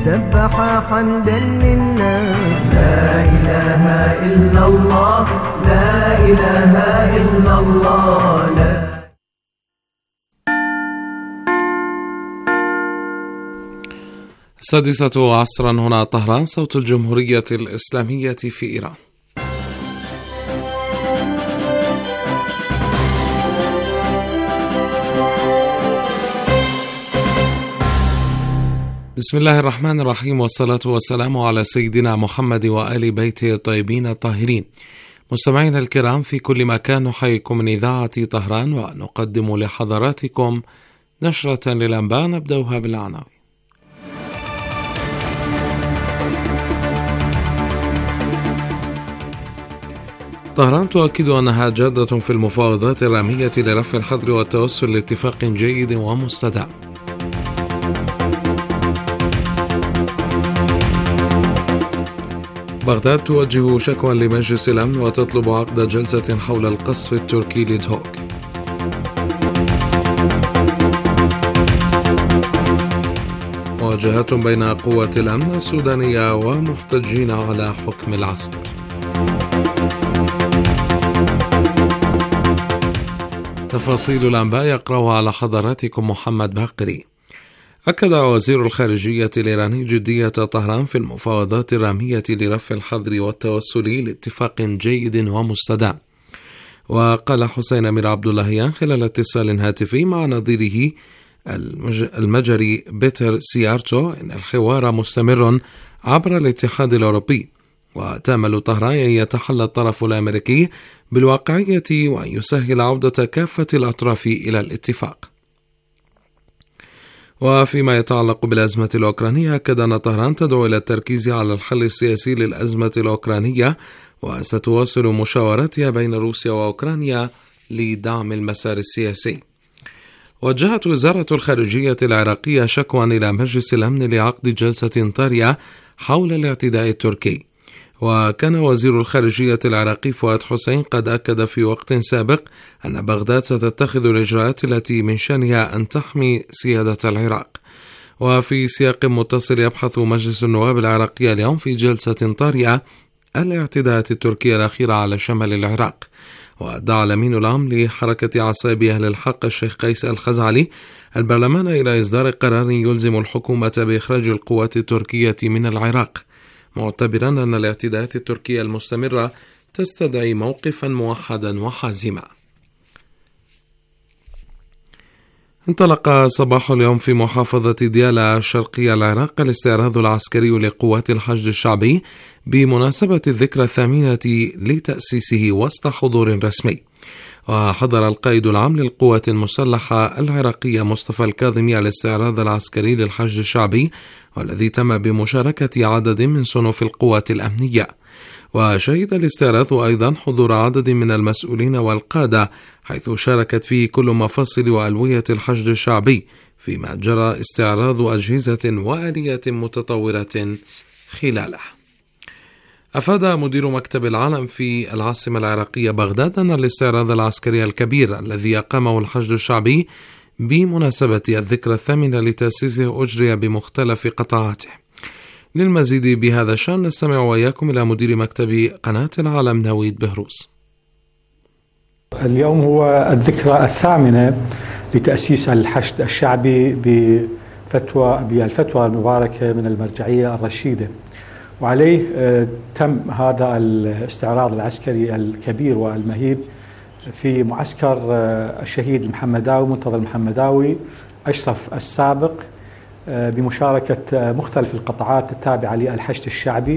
سبح حمدا للناس. لا إله إلا الله، لا إله إلا الله، لا. السادسة عصرا، هنا طهران، صوت الجمهورية الإسلامية في إيران. بسم الله الرحمن الرحيم، والصلاة والسلام على سيدنا محمد وآل بيته الطيبين الطاهرين. مستمعينا الكرام في كل مكان، نحييكم من إذاعة طهران ونقدم لحضراتكم نشرة للأنباء نبدأها بالعناوين. طهران تؤكد أنها جادة في المفاوضات الرامية لرفع الحظر والتوصل لاتفاق جيد ومستدام. بغداد توجه شكوى لمجلس الأمن وتطلب عقد جلسة حول القصف التركي لدهوك. مواجهات بين قوات الأمن السودانية ومحتجين على حكم العسكر. تفاصيل الأنباء يقرأها على حضراتكم محمد باقري. أكد وزير الخارجية الإيراني جدية طهران في المفاوضات الرامية لرفع الحظر والتوصل لاتفاق جيد ومستدام. وقال حسين أمير عبد اللهيان خلال اتصال هاتفي مع نظيره المجري بيتر سيارتو إن الحوار مستمر عبر الاتحاد الأوروبي، وتأمل طهران أن يتحلى الطرف الأمريكي بالواقعية وأن يسهل عودة كافة الأطراف إلى الاتفاق. وفيما يتعلق بالأزمة الأوكرانية، أكد أن طهران تدعو إلى التركيز على الحل السياسي للأزمة الأوكرانية، وستواصل مشاوراتها بين روسيا وأوكرانيا لدعم المسار السياسي. وجهت وزارة الخارجية العراقية شكوى إلى مجلس الأمن لعقد جلسة طارئة حول الاعتداء التركي. وكان وزير الخارجية العراقي فؤاد حسين قد أكد في وقت سابق أن بغداد ستتخذ الإجراءات التي من شأنها أن تحمي سيادة العراق. وفي سياق متصل، يبحث مجلس النواب العراقي اليوم في جلسة طارئة الاعتداءات التركية الأخيرة على شمال العراق. ودعا الأمين العام لحركة عصائب أهل الحق الشيخ قيس الخزعلي البرلمان إلى إصدار قرار يلزم الحكومة بإخراج القوات التركية من العراق، معتبرا أن الاعتداءات التركية المستمرة تستدعي موقفا موحدا وحازما. انطلق صباح اليوم في محافظة ديالى الشرقية العراق الاستعراض العسكري لقوات الحشد الشعبي بمناسبة الذكرى 8 لتأسيسه وسط حضور رسمي. وحضر القائد العام للقوات المسلحة العراقية مصطفى الكاظمي الاستعراض العسكري للحشد الشعبي، والذي تم بمشاركة عدد من صنوف القوات الأمنية. وشهد الاستعراض أيضا حضور عدد من المسؤولين والقادة، حيث شاركت فيه كل مفاصل وألوية الحشد الشعبي، فيما جرى استعراض أجهزة وآليات متطورة خلاله. أفاد مدير مكتب العالم في العاصمة العراقية بغداد أن الاستعراض العسكري الكبير الذي أقامه الحشد الشعبي بمناسبة الذكرى 8 لتأسيسه أجري بمختلف قطاعاته. للمزيد بهذا الشأن نستمع وإياكم إلى مدير مكتب قناة العالم نويد بهروز. اليوم هو الذكرى 8 لتأسيس الحشد الشعبي بالفتوى المباركة من المرجعية الرشيدة، وعليه تم هذا الاستعراض العسكري الكبير والمهيب في معسكر الشهيد المحمداوي منتظر المحمداوي أشرف السابق، بمشاركة مختلف القطاعات التابعة للحشد الشعبي.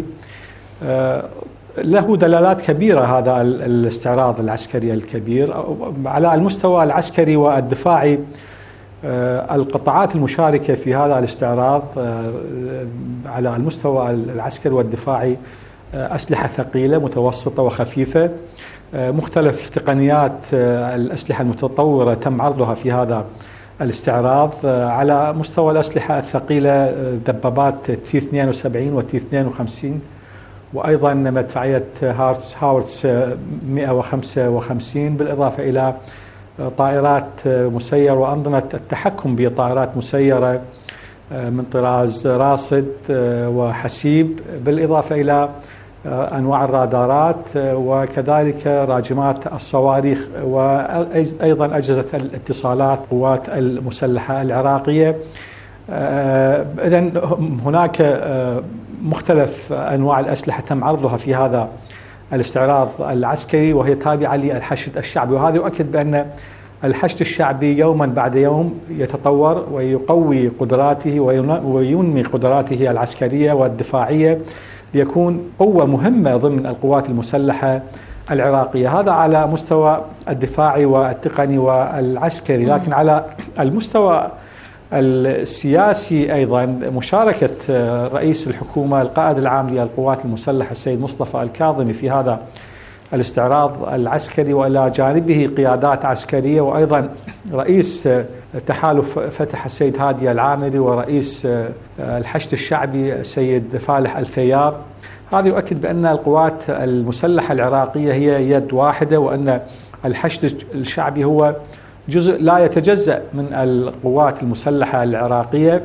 له دلالات كبيرة هذا الاستعراض العسكري الكبير على المستوى العسكري والدفاعي. القطاعات المشاركة في هذا الاستعراض على المستوى العسكري والدفاعي أسلحة ثقيلة متوسطة وخفيفة، مختلف تقنيات الأسلحة المتطورة تم عرضها في هذا الاستعراض. على مستوى الأسلحة الثقيلة دبابات تي 72 وتي 52، وأيضا مدفعية هاورتس 155، بالإضافة إلى طائرات مسيرة وأنظمة التحكم بطائرات مسيرة من طراز راصد وحسيب، بالإضافة إلى أنواع الرادارات وكذلك راجمات الصواريخ، وأيضا أجهزة الاتصالات قوات المسلحة العراقية. إذن هناك مختلف أنواع الأسلحة تم عرضها في هذا الاستعراض العسكري، وهي تابعة للحشد الشعبي، وهذا يؤكد بأن الحشد الشعبي يوما بعد يوم يتطور ويقوي قدراته وينمي قدراته العسكرية والدفاعية ليكون قوة مهمة ضمن القوات المسلحة العراقية. هذا على مستوى الدفاعي والتقني والعسكري، لكن على المستوى السياسي أيضا مشاركة رئيس الحكومة القائد العام للقوات المسلحة السيد مصطفى الكاظمي في هذا الاستعراض العسكري، وإلى جانبه قيادات عسكرية، وأيضا رئيس تحالف فتح السيد هادي العامري، ورئيس الحشد الشعبي السيد فالح الفياض. هذا يؤكد بأن القوات المسلحة العراقية هي يد واحدة، وأن الحشد الشعبي هو جزء لا يتجزأ من القوات المسلحة العراقية.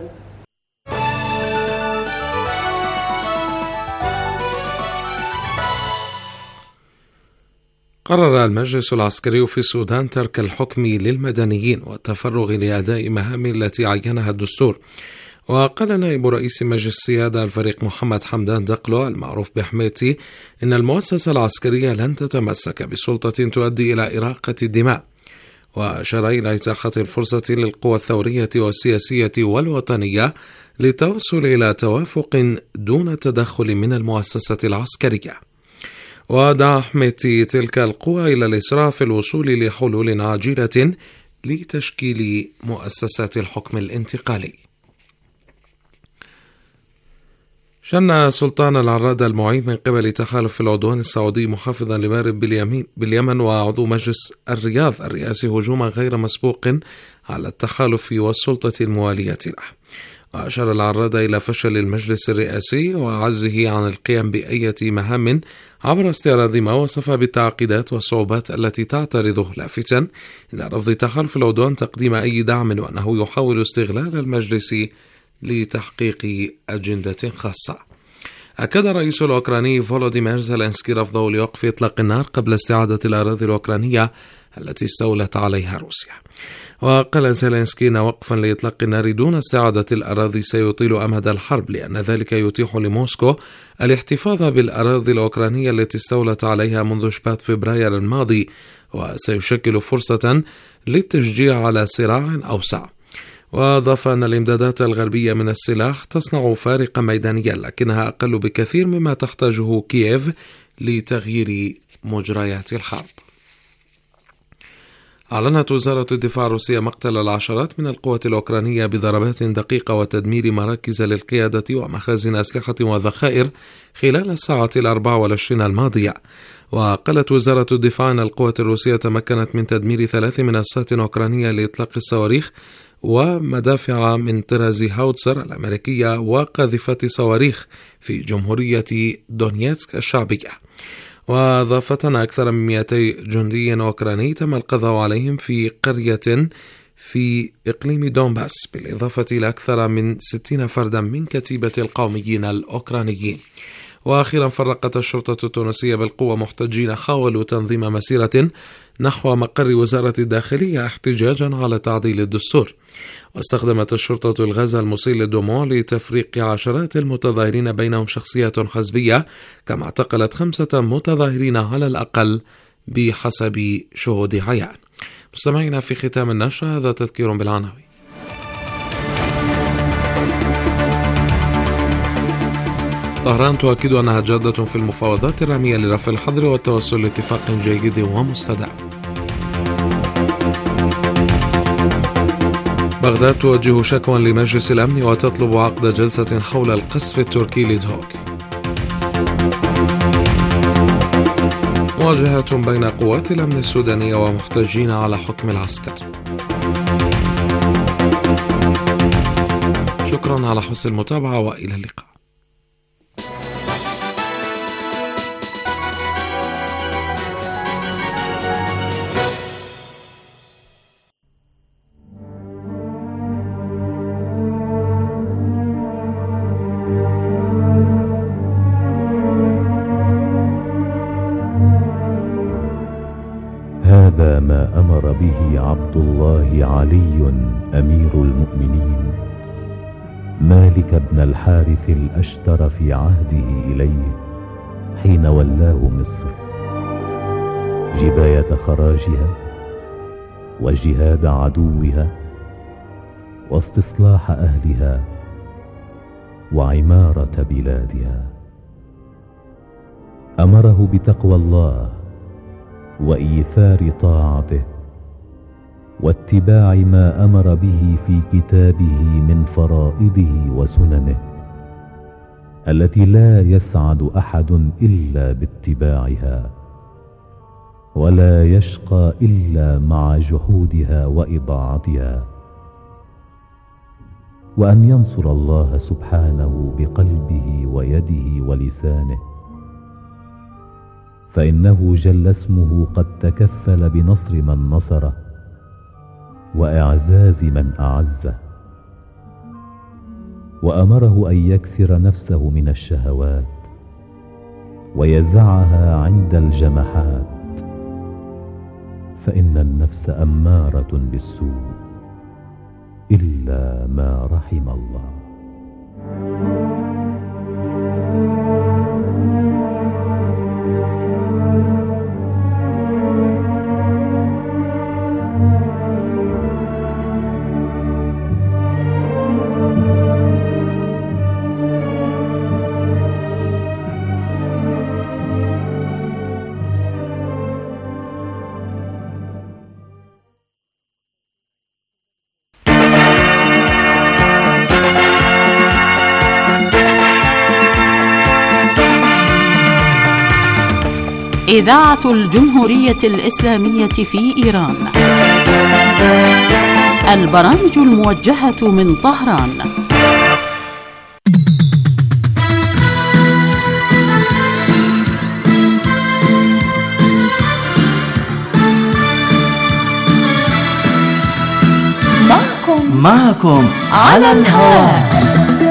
قرر المجلس العسكري في السودان ترك الحكم للمدنيين والتفرغ لأداء مهام التي عينها الدستور. وقال نائب رئيس مجلس السيادة الفريق محمد حمدان دقلو المعروف بحميتي إن المؤسسة العسكرية لن تتمسك بسلطة تؤدي إلى إراقة الدماء، وأشار إلى إتاحة الفرصة للقوى الثورية والسياسية والوطنية للتوصل إلى توافق دون تدخل من المؤسسة العسكرية. ودعا حميتي تلك القوى إلى الإسراع في الوصول لحلول عاجلة لتشكيل مؤسسات الحكم الانتقالي. شن سلطان العراد المعين من قبل تحالف العدوان السعودي محافظا لمأرب باليمن وعضو مجلس الرياض الرئاسي هجوما غير مسبوق على التحالف والسلطة الموالية له. وأشار العراد إلى فشل المجلس الرئاسي وعجزه عن القيام بأية مهام عبر استعراض ما وصف بالتعقيدات والصعوبات التي تعترضه، لافتا إلى رفض تحالف العدوان تقديم أي دعم، وأنه يحاول استغلال المجلس لتحقيق أجندة خاصة. أكد الرئيس الأوكراني فولوديمير زيلينسكي رفضه لوقف إطلاق النار قبل استعادة الأراضي الأوكرانية التي استولت عليها روسيا. وقال زيلينسكي إن وقفا لإطلاق النار دون استعادة الأراضي سيطيل أمد الحرب، لأن ذلك يتيح لموسكو الاحتفاظ بالأراضي الأوكرانية التي استولت عليها منذ شباط فبراير الماضي، وسيشكل فرصة للتشجيع على صراع أوسع. وأضاف أن الإمدادات الغربية من السلاح تصنع فارقا ميدانيا، لكنها أقل بكثير مما تحتاجه كييف لتغيير مجريات الحرب. أعلنت وزارة الدفاع الروسية مقتل العشرات من القوات الأوكرانية بضربات دقيقة وتدمير مراكز للقيادة ومخازن أسلحة وذخائر خلال الساعة 24 الماضية. وقالت وزارة الدفاع أن القوات الروسية تمكنت من تدمير 3 منصات أوكرانية لإطلاق الصواريخ ومدافع من طراز هاوتزر الأمريكية وقاذفات صواريخ في جمهورية دونيتسك الشعبية. وأضافت أن أكثر من 200 جندي أوكراني تم القضاء عليهم في قرية في إقليم دونباس، بالإضافة إلى أكثر من 60 فردا من كتيبة القوميين الأوكرانيين. وأخيرا فرقت الشرطة التونسية بالقوة محتجين حاولوا تنظيم مسيرة نحو مقر وزارة الداخلية احتجاجا على تعديل الدستور. واستخدمت الشرطة الغاز المسيل للدموع لتفريق عشرات المتظاهرين بينهم شخصيات حزبية، كما اعتقلت 5 متظاهرين على الأقل بحسب شهود عيان. مستمعينا، في ختام النشرة هذا تذكير بالعناوين. طهران تؤكد أنها جادة في المفاوضات الرامية لرفع الحظر والتوصل لاتفاق جيد ومستدام. بغداد توجه شكوى لمجلس الأمن وتطلب عقد جلسة حول القصف التركي لدهوك. مواجهة بين قوات الأمن السودانية ومحتجين على حكم العسكر. شكرا على حسن المتابعة وإلى اللقاء. عبد الله علي أمير المؤمنين مالك بن الحارث الأشتر في عهده إليه حين ولاه مصر جباية خراجها وجهاد عدوها واستصلاح أهلها وعمارة بلادها. أمره بتقوى الله وإيثار طاعته واتباع ما أمر به في كتابه من فرائضه وسننه التي لا يسعد أحد إلا باتباعها ولا يشقى إلا مع جحودها وإضاعتها، وأن ينصر الله سبحانه بقلبه ويده ولسانه، فإنه جل اسمه قد تكفل بنصر من نصره وإعزاز من أعزه. وأمره أن يكسر نفسه من الشهوات ويزعها عند الجمحات، فإن النفس أمارة بالسوء إلا ما رحم الله. إذاعة الجمهورية الإسلامية في إيران. البرامج الموجهة من طهران. معكم على الهواء.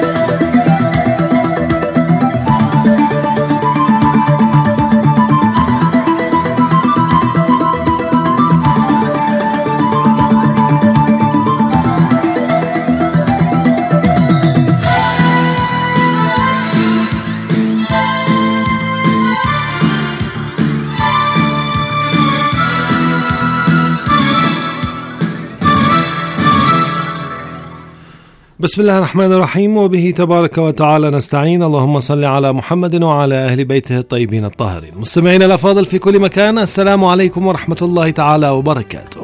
بسم الله الرحمن الرحيم، وبه تبارك وتعالى نستعين. اللهم صل على محمد وعلى أهل بيته الطيبين الطاهرين. مستمعينا الأفاضل في كل مكان، السلام عليكم ورحمة الله تعالى وبركاته.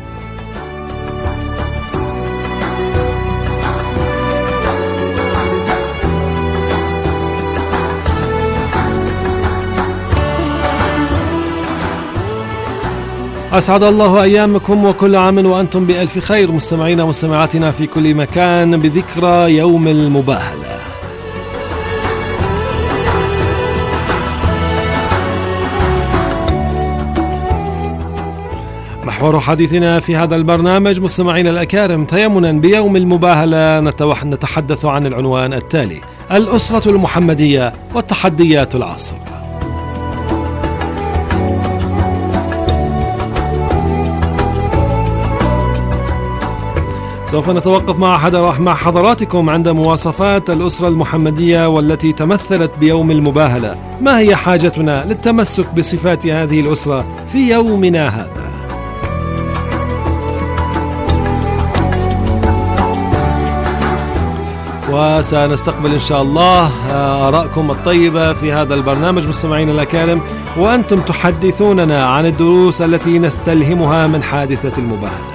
أسعد الله أيامكم وكل عام وأنتم بألف خير، مستمعينا ومستمعاتنا في كل مكان، بذكرى يوم المباهلة. محور حديثنا في هذا البرنامج مستمعينا الأكارم تيمنا بيوم المباهلة نتحدث عن العنوان التالي: الأسرة المحمدية والتحديات العصر. سوف نتوقف مع حضراتكم عند مواصفات الأسرة المحمدية والتي تمثلت بيوم المباهلة. ما هي حاجتنا للتمسك بصفات هذه الأسرة في يومنا هذا؟ وسنستقبل إن شاء الله آراءكم الطيبة في هذا البرنامج مستمعينا الأكارم، وأنتم تحدثوننا عن الدروس التي نستلهمها من حادثة المباهلة.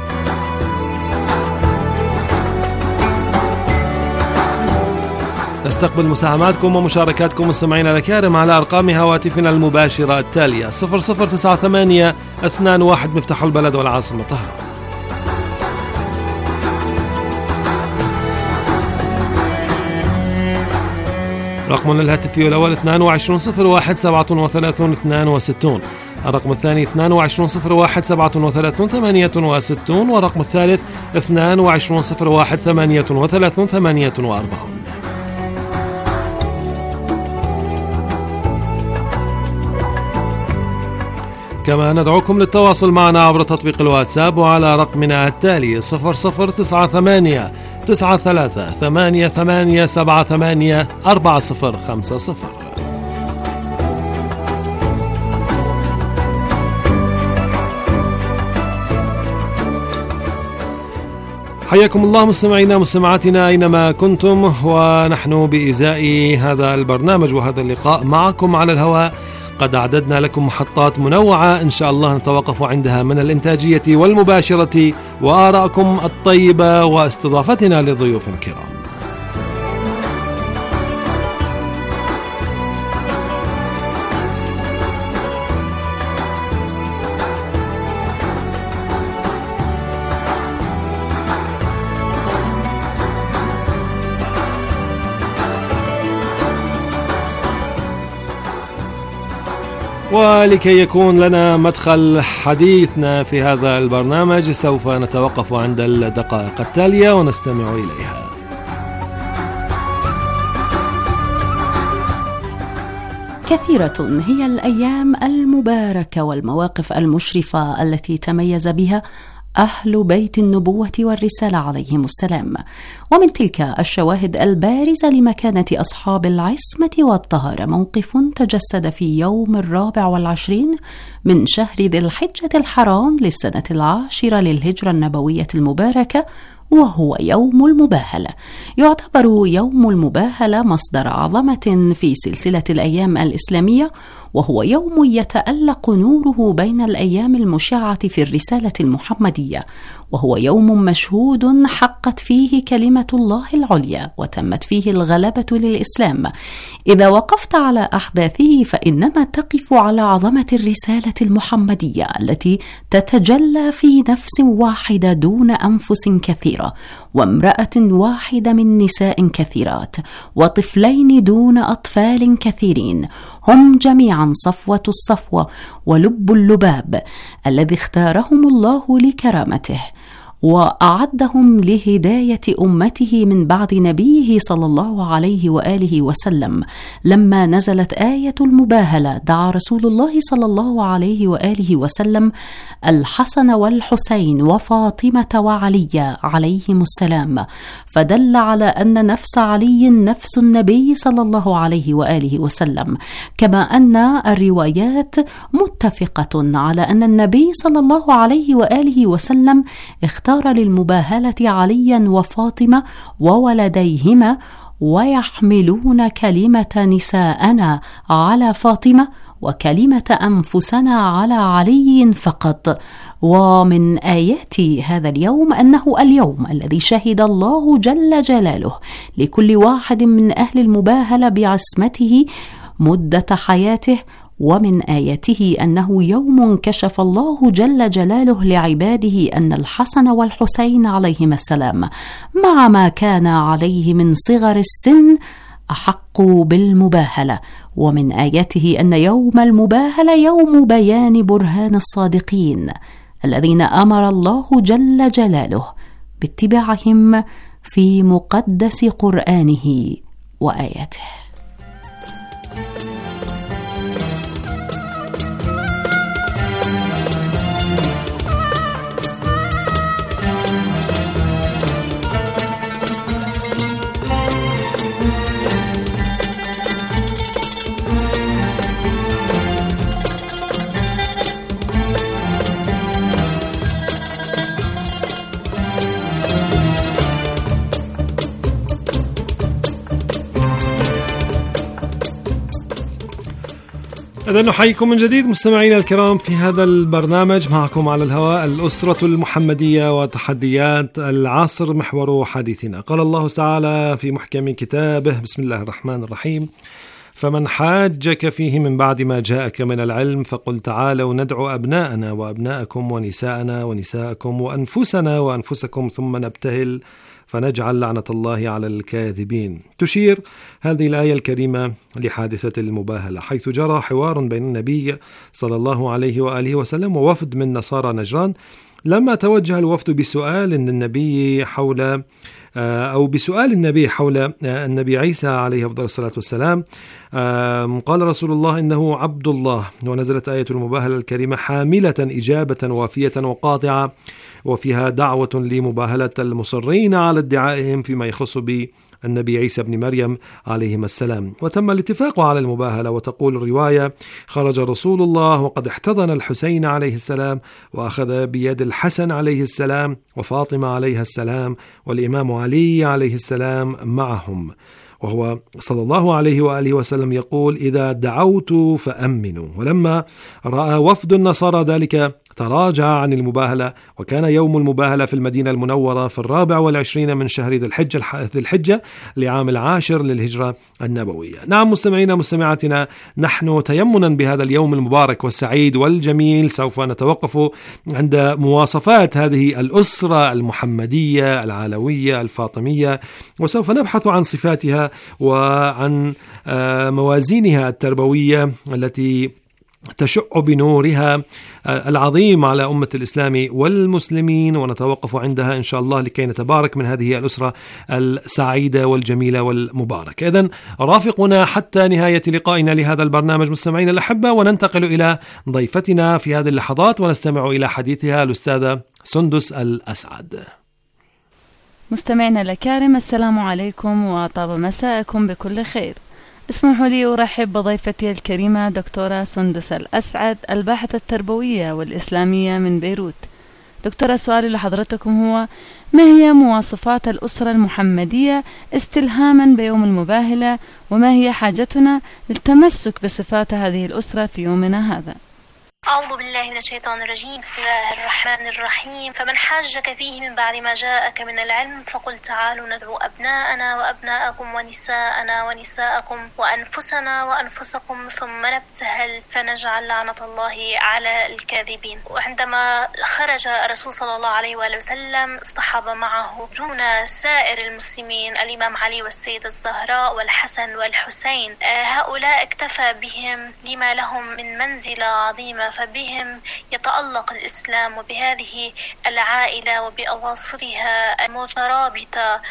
نستقبل مساهماتكم ومشاركاتكم مستمعينا الأكارم على أرقام هواتفنا المباشرة التالية: 0098 21 مفتاح البلد والعاصمة طهران، رقمنا الهاتفي الأول 22 01 37 62، الرقم الثاني 22 01 37 68، والرقم الثالث 22 01 38 48. كما ندعوكم للتواصل معنا عبر تطبيق الواتساب وعلى رقمنا التالي 0098 93 88 78 4050. حياكم الله مستمعينا مستمعاتنا أينما كنتم، ونحن بإزاء هذا البرنامج وهذا اللقاء معكم على الهواء قد أعددنا لكم محطات منوعة إن شاء الله نتوقف عندها من الإنتاجية والمباشرة وآراءكم الطيبة واستضافتنا لضيوف كرام. ولكي يكون لنا مدخل حديثنا في هذا البرنامج سوف نتوقف عند الدقائق التالية ونستمع إليها. كثيرة هي الأيام المباركة والمواقف المشرفة التي تميز بها أهل بيت النبوة والرسالة عليهم السلام، ومن تلك الشواهد البارزة لمكانة أصحاب العصمة والطهارة موقف تجسد في يوم 24 من شهر ذي الحجة الحرام للسنة 10 للهجرة النبوية المباركة، وهو يوم المباهلة. يعتبر يوم المباهلة مصدر عظمة في سلسلة الأيام الإسلامية، وهو يوم يتألق نوره بين الأيام المشعة في الرسالة المحمدية، وهو يوم مشهود حقت فيه كلمة الله العليا وتمت فيه الغلبة للإسلام. إذا وقفت على أحداثه فإنما تقف على عظمة الرسالة المحمدية التي تتجلى في نفس واحدة دون أنفس كثيرة، وامرأة واحدة من نساء كثيرات، وطفلين دون أطفال كثيرين، هم جميعا صفوة الصفوة ولب اللباب الذي اختارهم الله لكرامته وأعدهم لهداية أمته من بعد نبيه صلى الله عليه وآله وسلم. لما نزلت آية المباهلة دعا رسول الله صلى الله عليه وآله وسلم الحسن والحسين وفاطمة وعلي عليهم السلام، فدل على أن نفس علي نفس النبي صلى الله عليه وآله وسلم، كما أن الروايات متفقة على أن النبي صلى الله عليه وآله وسلم اختار للمباهلة عليا وفاطمة وولديهما، ويحملون كلمة نساءنا على فاطمة وكلمة أنفسنا على علي فقط. ومن آيات هذا اليوم أنه اليوم الذي شهد الله جل جلاله لكل واحد من أهل المباهلة بعصمته مدة حياته، ومن آياته أنه يوم كشف الله جل جلاله لعباده أن الحسن والحسين عليهما السلام مع ما كان عليه من صغر السن أحق بالمباهلة. ومن آياته أن يوم المباهلة يوم بيان برهان الصادقين الذين أمر الله جل جلاله باتباعهم في مقدس قرآنه وآياته. إذن نحييكم من جديد مستمعينا الكرام في هذا البرنامج، معكم على الهواء الأسرة المحمدية وتحديات العصر محور حديثنا. قال الله تعالى في محكم كتابه: بسم الله الرحمن الرحيم: فمن حاجك فيه من بعد ما جاءك من العلم فقل تعالوا ندعو أبناءنا وأبناءكم ونساءنا ونساءكم وأنفسنا وأنفسكم ثم نبتهل فنجعل لعنة الله على الكاذبين. تشير هذه الآية الكريمة لحادثة المباهلة، حيث جرى حوار بين النبي صلى الله عليه وآله وسلم ووفد من نصارى نجران، لما توجه الوفد بسؤال النبي حول أو بسؤال النبي حول النبي عيسى عليه أفضل الصلاة والسلام. قال رسول الله إنه عبد الله، ونزلت آية المباهلة الكريمة حاملة إجابة وافية وقاطعة، وفيها دعوة لمباهلة المصرين على ادعائهم فيما يخص النبي عيسى بن مريم عليهم السلام. وتم الاتفاق على المباهلة. وتقول الرواية: خرج رسول الله وقد احتضن الحسين عليه السلام، وأخذ بيد الحسن عليه السلام وفاطمة عليها السلام والإمام علي عليه السلام معهم، وهو صلى الله عليه وآله وسلم يقول: إذا دعوت فأمنوا. ولما رأى وفد النصارى ذلك تراجع عن المباهلة، وكان يوم المباهلة في المدينة المنورة في 24 من شهر ذي الحجة لعام 10 للهجرة النبوية. نعم مستمعينا مستمعاتنا، نحن تيمنا بهذا اليوم المبارك والسعيد والجميل سوف نتوقف عند مواصفات هذه الأسرة المحمدية العلوية الفاطمية، وسوف نبحث عن صفاتها وعن موازينها التربوية التي تشع بنورها العظيم على أمة الإسلام والمسلمين، ونتوقف عندها إن شاء الله لكي نتبارك من هذه الأسرة السعيدة والجميلة والمباركة. إذن رافقنا حتى نهاية لقائنا لهذا البرنامج مستمعين الأحبة، وننتقل إلى ضيفتنا في هذه اللحظات ونستمع إلى حديثها الأستاذة سندس الأسعد. مستمعنا الأكارم، السلام عليكم وطاب مساءكم بكل خير. اسمحوا لي أرحب بضيفتي الكريمة دكتورة سندس الأسعد، الباحثة التربوية والإسلامية من بيروت. دكتورة، سؤالي لحضرتكم هو: ما هي مواصفات الأسرة المحمدية استلهاما بيوم المباهلة، وما هي حاجتنا للتمسك بصفات هذه الأسرة في يومنا هذا؟ أعوذ بالله من الشيطان الرجيم. بسم الله الرحمن الرحيم. فمن حاجك فيه من بعد ما جاءك من العلم فقل تعالوا ندعو أبناءنا وأبناءكم ونساءنا ونساءكم وأنفسنا وأنفسكم ثم نبتهل فنجعل لعنة الله على الكاذبين. وعندما خرج الرسول صلى الله عليه وآله وسلم اصطحب معه دون سائر المسلمين الإمام علي والسيدة الزهراء والحسن والحسين. هؤلاء اكتفى بهم لما لهم من منزلة عظيمة، فبهم يتألق الإسلام، وبهذه العائلة وبأواصرها المترابطة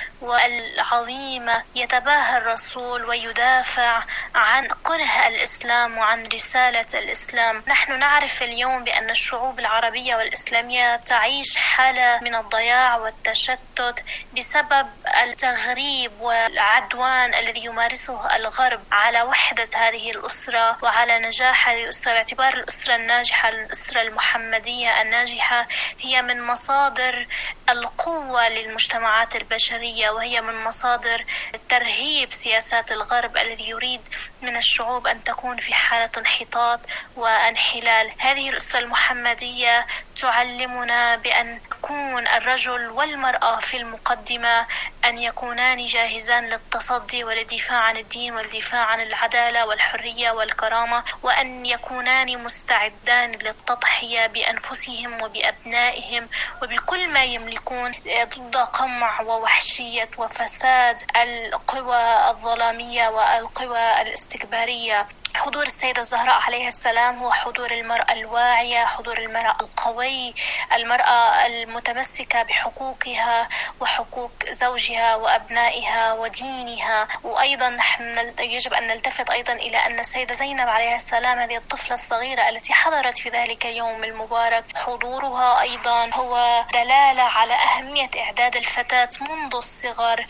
والعظيمة يتباهى الرسول ويدافع عن كره الإسلام وعن رسالة الإسلام. نحن نعرف اليوم بأن الشعوب العربية والإسلامية تعيش حالة من الضياع والتشتت بسبب التغريب والعدوان الذي يمارسه الغرب على وحدة هذه الأسرة وعلى نجاح هذه الأسرة، باعتبار الأسرة الناجحة، الأسرة المحمدية الناجحة هي من مصادر القوة للمجتمعات البشرية، وهي من مصادر ترهيب سياسات الغرب الذي يريد من الشعوب أن تكون في حالة انحطاط وانحلال. هذه الأسرة المحمدية تعلمنا بأن يكون الرجل والمرأة في المقدمة، أن يكونان جاهزان للتصدي وللدفاع عن الدين والدفاع عن العدالة والحرية والكرامة، وأن يكونان مستعدان للتضحية بأنفسهم وبأبنائهم وبكل ما يملكون ضد قمع ووحشية وفساد القوى الظلامية والقوى الاستكبارية. حضور السيدة الزهراء عليها السلام هو حضور المرأة الواعية، حضور المرأة القوي، المرأة المتمسكة بحقوقها وحقوق زوجها وأبنائها ودينها. وأيضا نحن يجب أن نلتفت أيضا إلى أن السيدة زينب عليها السلام، هذه الطفلة الصغيرة التي حضرت في ذلك اليوم المبارك، حضورها أيضا هو دلالة على أهمية إعداد الفتاة منذ الصغر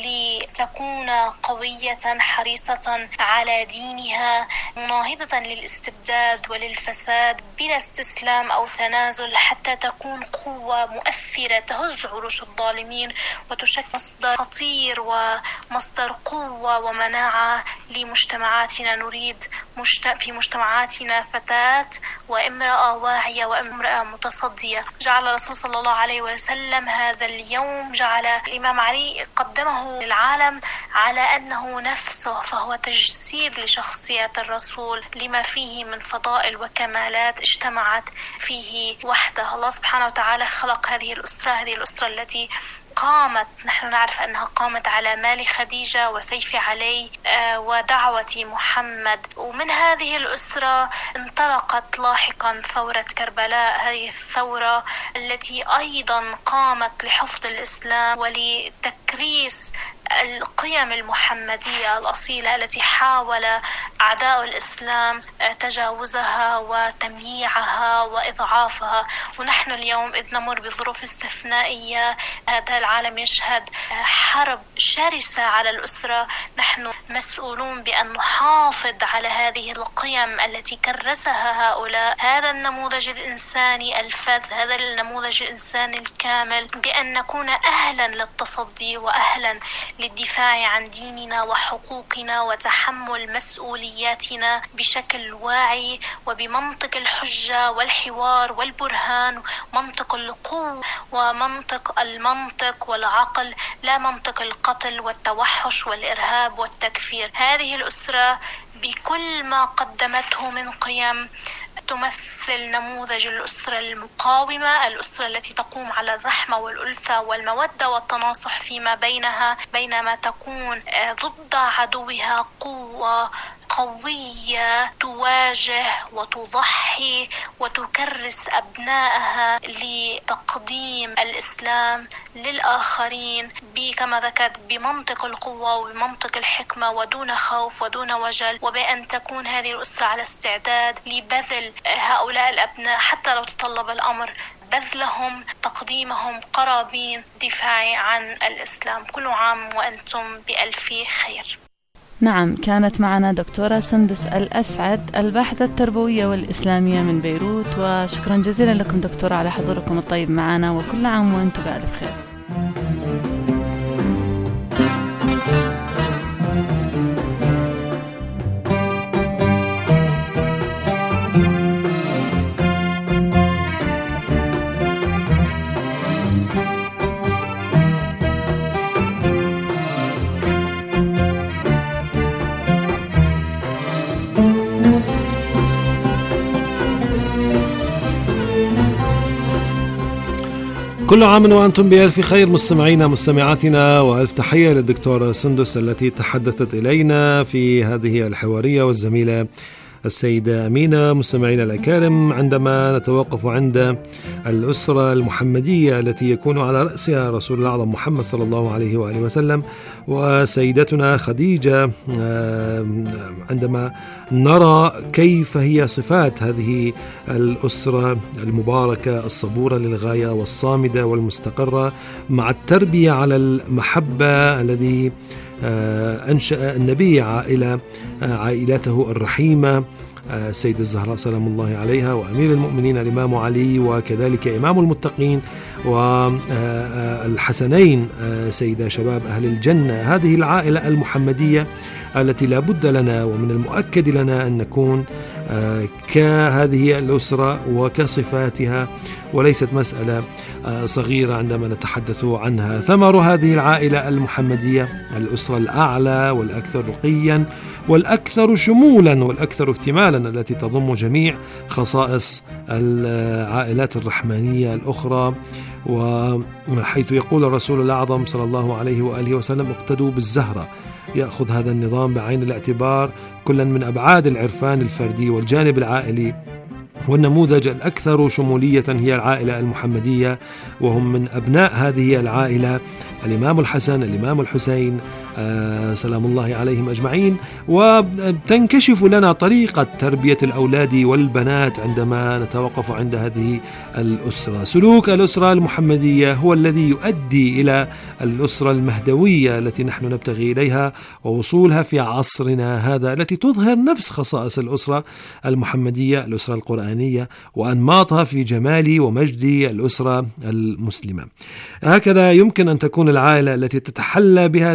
لتكون قوية حريصة على دينها، مناهضة للاستبداد وللفساد بلا استسلام أو تنازل، حتى تكون قوة مؤثرة تهز عروش الظالمين وتشكل مصدر خطير ومصدر قوة ومناعة لمجتمعاتنا. نريد في مجتمعاتنا فتاة وامرأة واعية وامرأة متصدية. جعل الرسول صلى الله عليه وسلم هذا اليوم، جعل الإمام علي قدمه للعالم على أنه نفسه، فهو تجسيد لشخصية الرسول لما فيه من فضائل وكمالات اجتمعت فيه وحده. الله سبحانه وتعالى خلق هذه الأسرة التي نحن نعرف أنها قامت على مال خديجة وسيف علي ودعوة محمد. ومن هذه الأسرة انطلقت لاحقا ثورة كربلاء، هذه الثورة التي أيضا قامت لحفظ الإسلام ولتكريس القيم المحمدية الأصيلة التي حاول أعداء الإسلام تجاوزها وتمييعها وإضعافها. ونحن اليوم إذ نمر بظروف استثنائية، هذا العالم يشهد حرب شرسة على الأسرة، نحن مسؤولون بأن نحافظ على هذه القيم التي كرسها هؤلاء، هذا النموذج الإنساني الفذ، هذا النموذج الإنساني الكامل، بأن نكون أهلا للتصدي وأهلا للدفاع عن ديننا وحقوقنا وتحمل مسؤولياتنا بشكل واعي وبمنطق الحجة والحوار والبرهان، منطق القوة ومنطق المنطق والعقل، لا منطق القتل والتوحش والإرهاب والتكفير. هذه الأسرة بكل ما قدمته من قيم تمثل نموذج الأسرة المقاومة، الأسرة التي تقوم على الرحمة والألفة والمودة والتناصح فيما بينها، بينما تكون ضد عدوها قوة قوية تواجه وتضحي وتكرس أبنائها لتقديم الإسلام للآخرين كما ذكرت بمنطق القوة وبمنطق الحكمة ودون خوف ودون وجل، وبأن تكون هذه الأسرة على استعداد لبذل هؤلاء الأبناء حتى لو تطلب الأمر بذلهم تقديمهم قرابين دفاع عن الإسلام. كل عام وأنتم بألف خير. نعم، كانت معنا دكتورة سندس الأسعد الباحثة التربوية والإسلامية من بيروت، وشكرا جزيلا لكم دكتورة على حضوركم الطيب معنا، وكل عام وأنتم بألف خير. كل عام وأنتم بألف خير مستمعينا مستمعاتنا، وألف تحية للدكتورة سندس التي تحدثت إلينا في هذه الحوارية، والزميلة السيدة أمينة. مستمعينا الأكارم، عندما نتوقف عند الأسرة المحمدية التي يكون على رأسها رسول الأعظم محمد صلى الله عليه وآله وسلم وسيدتنا خديجة، عندما نرى كيف هي صفات هذه الأسرة المباركة الصبورة للغاية والصامدة والمستقرة مع التربية على المحبة الذي أنشأ النبي عائلته الرحيمة، سيدة الزهراء سلام الله عليها، وأمير المؤمنين الإمام علي، وكذلك إمام المتقين والحسنين سيدة شباب أهل الجنة. هذه العائلة المحمدية التي لا بد لنا ومن المؤكد لنا أن نكون كهذه الأسرة وكصفاتها، وليست مسألة صغيرة عندما نتحدث عنها. ثمر هذه العائلة المحمدية الأسرة الأعلى والأكثر رقيا والأكثر شمولا والأكثر اكتمالا، التي تضم جميع خصائص العائلات الرحمانية الأخرى. وحيث يقول الرسول الأعظم صلى الله عليه وآله وسلم: اقتدوا بالزهرة، يأخذ هذا النظام بعين الاعتبار كلا من أبعاد العرفان الفردي والجانب العائلي، والنموذج الأكثر شمولية هي العائلة المحمدية، وهم من أبناء هذه العائلة الإمام الحسن، الإمام الحسين سلام الله عليهم أجمعين. وتنكشف لنا طريقة تربية الأولاد والبنات عندما نتوقف عند هذه الأسرة. سلوك الأسرة المحمدية هو الذي يؤدي إلى الأسرة المهدوية التي نحن نبتغي إليها ووصولها في عصرنا هذا، التي تظهر نفس خصائص الأسرة المحمدية، الأسرة القرآنية، وأنماطها في جمال ومجد الأسرة المسلمة. هكذا يمكن أن تكون العائلة التي تتحلى بهذه الصفات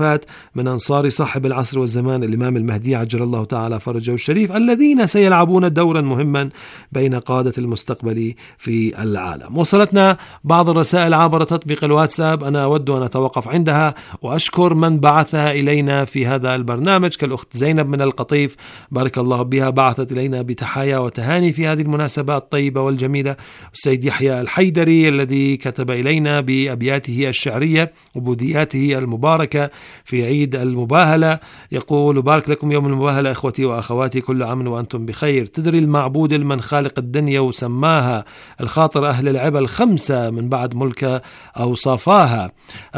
والآفات من أنصار صاحب العصر والزمان الإمام المهدي عجل الله تعالى فرجه الشريف، الذين سيلعبون دورا مهما بين قادة المستقبل في العالم. وصلتنا بعض الرسائل عبر تطبيق الواتساب، أنا أود أن أتوقف عندها وأشكر من بعثها إلينا في هذا البرنامج، كالأخت زينب من القطيف بارك الله بها، بعثت إلينا بتحايا وتهاني في هذه المناسبة الطيبة والجميلة. السيد يحيى الحيدري الذي كتب إلينا بأبياته الشعرية وبودياته المباركة في عيد المباهلة، يقول: بارك لكم يوم المباهلة إخوتي وأخواتي، كل عام وأنتم بخير. تدري المعبود المن خالق الدنيا وسماها، الخاطر أهل العبا الخمسة من بعد ملك أو صافاها،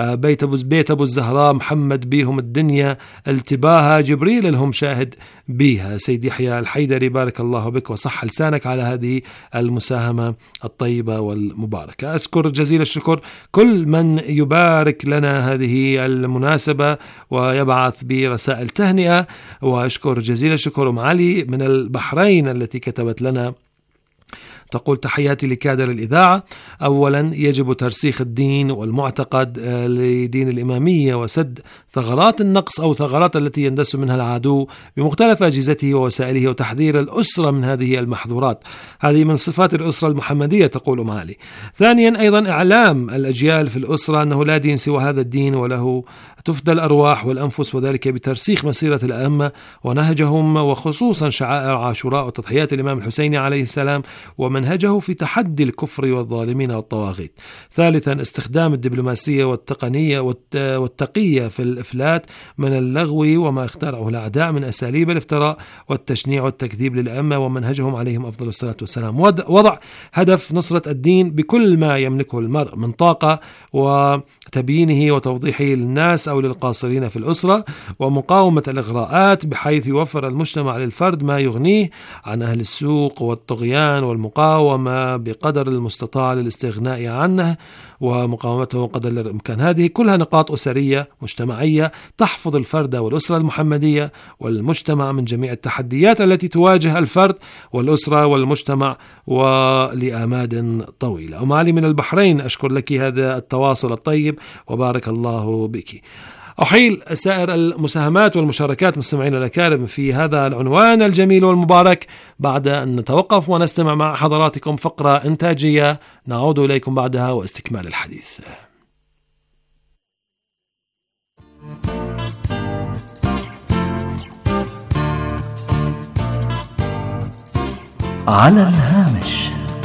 بيت أبو الزهراء محمد بيهم الدنيا التباها، جبريل لهم شاهد بيها. سيد يحيى الحيدري بارك الله بك وصح لسانك على هذه المساهمة الطيبة والمباركة. أشكر جزيل الشكر كل من يبارك لنا هذه المناسبة ويبعث برسائل تهنئة، وأشكر جزيل الشكر أم علي من البحرين التي كتبت لنا تقول: تحياتي لكادر الإذاعة. أولا يجب ترسيخ الدين والمعتقد لدين الإمامية وسد ثغرات النقص أو ثغرات التي يندس منها العدو بمختلف أجهزته ووسائله، وتحذير الأسرة من هذه المحظورات، هذه من صفات الأسرة المحمدية تقول أم علي. ثانيا أيضا إعلام الأجيال في الأسرة أنه لا دين سوى هذا الدين وله تفدى الأرواح والأنفس، وذلك بترسيخ مسيرة الأئمة ونهجهم، وخصوصا شعائر عاشوراء وتضحيات الإمام الحسين عليه السلام ومنهجه في تحدي الكفر والظالمين والطواغيت. ثالثا استخدام الدبلوماسية والتقنية والتقية في الإفلات من اللغو وما اخترعه الأعداء من أساليب الافتراء والتشنيع والتكذيب للأئمة ومنهجهم عليهم أفضل الصلاة والسلام. وضع هدف نصرة الدين بكل ما يملكه المرء من طاقة وتبيينه وتوضيحه للناس أو للقاصرين في الأسرة، ومقاومة الإغراءات بحيث يوفر المجتمع للفرد ما يغنيه عن أهل السوق والطغيان، والمقاومة بقدر المستطاع للاستغناء عنه ومقاومته قدر الإمكان. هذه كلها نقاط أسرية مجتمعية تحفظ الفرد والأسرة المحمدية والمجتمع من جميع التحديات التي تواجه الفرد والأسرة والمجتمع ولآماد طويلة. أم علي من البحرين، أشكر لك هذا التواصل الطيب وبارك الله بك. أحيل سائر المساهمات والمشاركات مستمعين الأكارم في هذا العنوان الجميل والمبارك بعد أن نتوقف ونستمع مع حضراتكم فقرة إنتاجية، نعود إليكم بعدها واستكمال الحديث. على الهامش.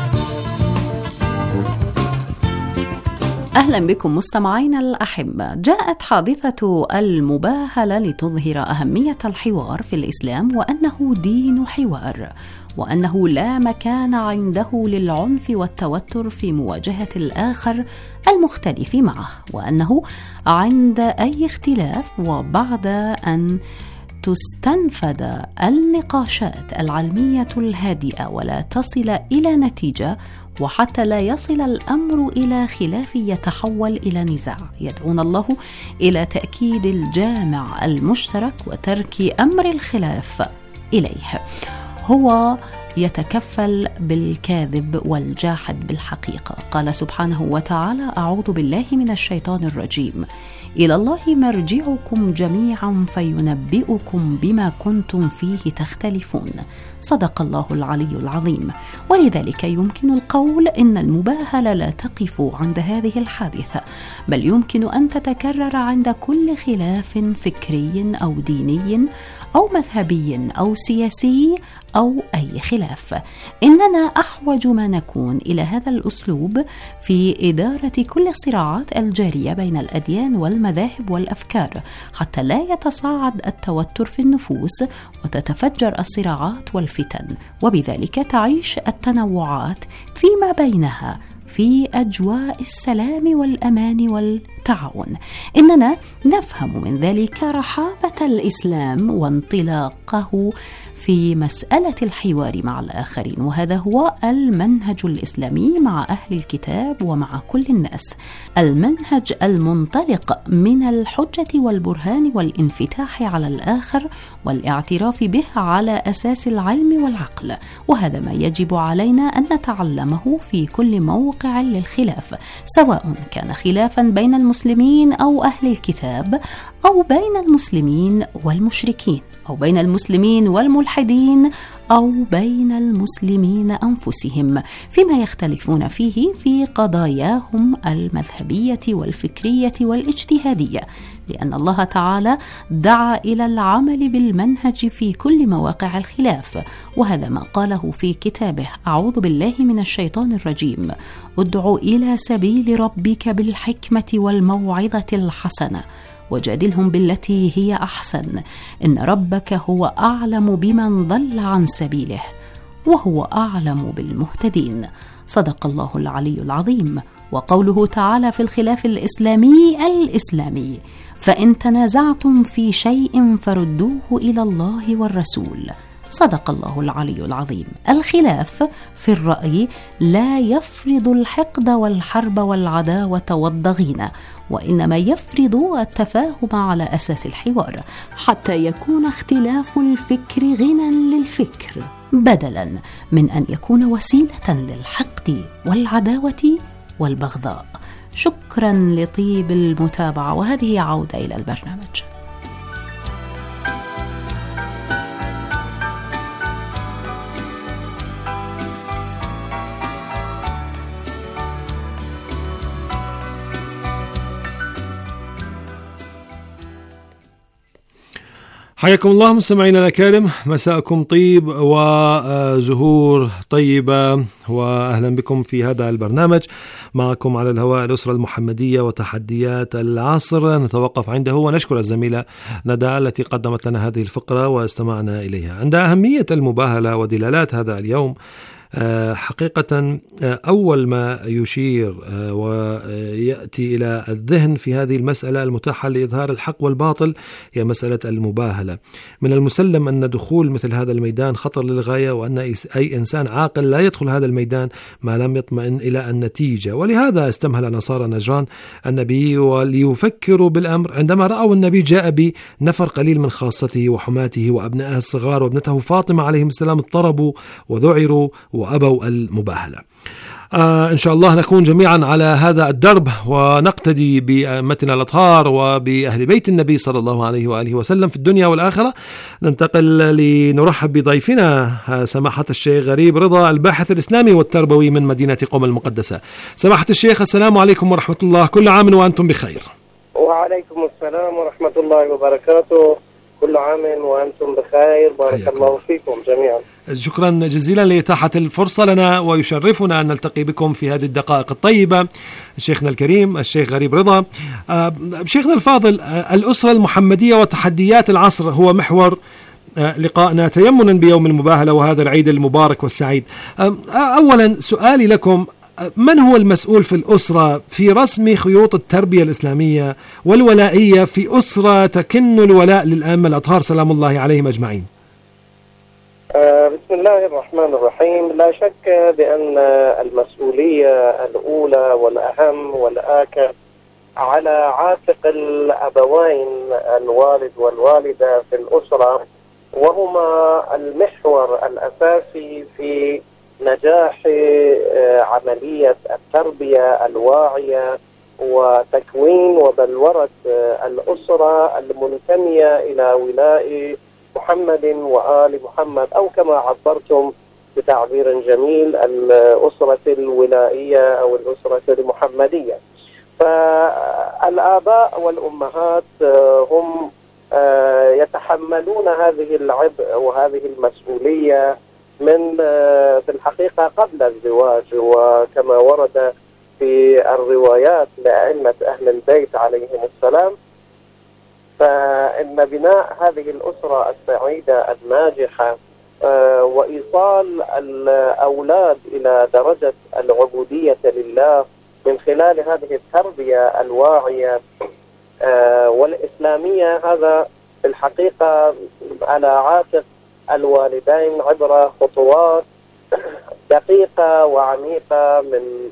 أهلا بكم مستمعينا الأحبة. جاءت حادثة المباهلة لتظهر أهمية الحوار في الإسلام، وأنه دين حوار، وأنه لا مكان عنده للعنف والتوتر في مواجهة الآخر المختلف معه، وأنه عند أي اختلاف وبعد أن تستنفد النقاشات العلمية الهادئة ولا تصل إلى نتيجة، وحتى لا يصل الأمر إلى خلاف يتحول إلى نزاع، يدعون الله إلى تأكيد الجامع المشترك وترك أمر الخلاف إليه. هو يتكفل بالكاذب والجاحد بالحقيقة. قال سبحانه وتعالى: أعوذ بالله من الشيطان الرجيم، إلى الله مرجعكم جميعا فينبئكم بما كنتم فيه تختلفون. صدق الله العلي العظيم. ولذلك يمكن القول إن المباهلة لا تقف عند هذه الحادثة، بل يمكن أن تتكرر عند كل خلاف فكري أو ديني أو مذهبي أو سياسي أو أي خلاف. إننا أحوج ما نكون إلى هذا الأسلوب في إدارة كل الصراعات الجارية بين الأديان والمذاهب والأفكار، حتى لا يتصاعد التوتر في النفوس وتتفجر الصراعات والفتن، وبذلك تعيش التنوعات فيما بينها في أجواء السلام والأمان والتعاون. إننا نفهم من ذلك رحابة الإسلام وانطلاقه في مسألة الحوار مع الآخرين، وهذا هو المنهج الإسلامي مع أهل الكتاب ومع كل الناس، المنهج المنطلق من الحجة والبرهان والانفتاح على الآخر والاعتراف به على أساس العلم والعقل. وهذا ما يجب علينا أن نتعلمه في كل موقع للخلاف، سواء كان خلافا بين المسلمين أو أهل الكتاب، أو بين المسلمين والمشركين، أو بين المسلمين والملحدين، أو بين المسلمين أنفسهم فيما يختلفون فيه في قضاياهم المذهبية والفكرية والاجتهادية، لأن الله تعالى دعا إلى العمل بالمنهج في كل مواقع الخلاف. وهذا ما قاله في كتابه: أعوذ بالله من الشيطان الرجيم، ادع إلى سبيل ربك بالحكمة والموعظة الحسنة وجادلهم بالتي هي أحسن، إن ربك هو أعلم بمن ضل عن سبيله وهو أعلم بالمهتدين. صدق الله العلي العظيم. وقوله تعالى في الخلاف الإسلامي: فإن تنازعتم في شيء فردوه إلى الله والرسول. صدق الله العلي العظيم. الخلاف في الرأي لا يفرض الحقد والحرب والعداوة والضغينة، وإنما يفرض التفاهم على أساس الحوار، حتى يكون اختلاف الفكر غنى للفكر بدلا من أن يكون وسيلة للحقد والعداوة والبغضاء. شكرا لطيب المتابعة، وهذه عودة إلى البرنامج. حياكم الله مستمعينا الكرام، مساءكم طيب وزهور طيبة، وأهلا بكم في هذا البرنامج. معكم على الهواء الأسرة المحمدية وتحديات العصر. نتوقف عنده ونشكر الزميلة ندى التي قدمت لنا هذه الفقرة واستمعنا إليها. عند أهمية المباهلة ودلالات هذا اليوم، حقيقة أول ما يشير ويأتي إلى الذهن في هذه المسألة المتاحة لإظهار الحق والباطل هي مسألة المباهلة. من المسلم أن دخول مثل هذا الميدان خطر للغاية، وأن أي إنسان عاقل لا يدخل هذا الميدان ما لم يطمئن إلى النتيجة. ولهذا استمهل نصارى نجران النبي وليفكروا بالأمر عندما رأوا النبي جاء بنفر قليل من خاصته وحماته وأبنائه الصغار وابنته فاطمة عليهم السلام، اضطربوا وذعروا وأبوا المباهلة. إن شاء الله نكون جميعا على هذا الدرب ونقتدي بأئمتنا الأطهار وبأهل بيت النبي صلى الله عليه وآله وسلم في الدنيا والآخرة. ننتقل لنرحب بضيفنا سماحة الشيخ غريب رضا، الباحث الإسلامي والتربوي من مدينة قم المقدسة. سماحة الشيخ، السلام عليكم ورحمة الله، كل عام وأنتم بخير. وعليكم السلام ورحمة الله وبركاته، كل عام وأنتم بخير، بارك الله فيكم جميعا. شكرا جزيلا لإتاحة الفرصة لنا، ويشرفنا أن نلتقي بكم في هذه الدقائق الطيبة. شيخنا الكريم الشيخ غريب رضا، شيخنا الفاضل، الأسرة المحمدية وتحديات العصر هو محور لقائنا تيمنا بيوم المباهلة وهذا العيد المبارك والسعيد. أولا سؤالي لكم، من هو المسؤول في الأسرة في رسم خيوط التربية الإسلامية والولائية في أسرة تكن الولاء للأئمة الأطهار سلام الله عليهم أجمعين؟ بسم الله الرحمن الرحيم. لا شك بأن المسؤولية الأولى والأهم والآكد على عاتق الأبوين الوالد والوالدة في الأسرة، وهما المحور الأساسي في نجاح عملية التربية الواعية وتكوين وبلورة الأسرة المنتمية إلى ولاء محمد وآل محمد، أو كما عبرتم بتعبير جميل الأسرة الولائية أو الأسرة المحمدية. فالآباء والأمهات هم يتحملون هذه العبء وهذه المسؤولية من في الحقيقة قبل الزواج، وكما ورد في الروايات لأئمة أهل البيت عليهم السلام، فإن بناء هذه الأسرة السعيدة الناجحة وإيصال الأولاد إلى درجة العبودية لله من خلال هذه التربية الواعية والإسلامية، هذا في الحقيقة على عاتق الوالدين عبر خطوات دقيقة وعميقة من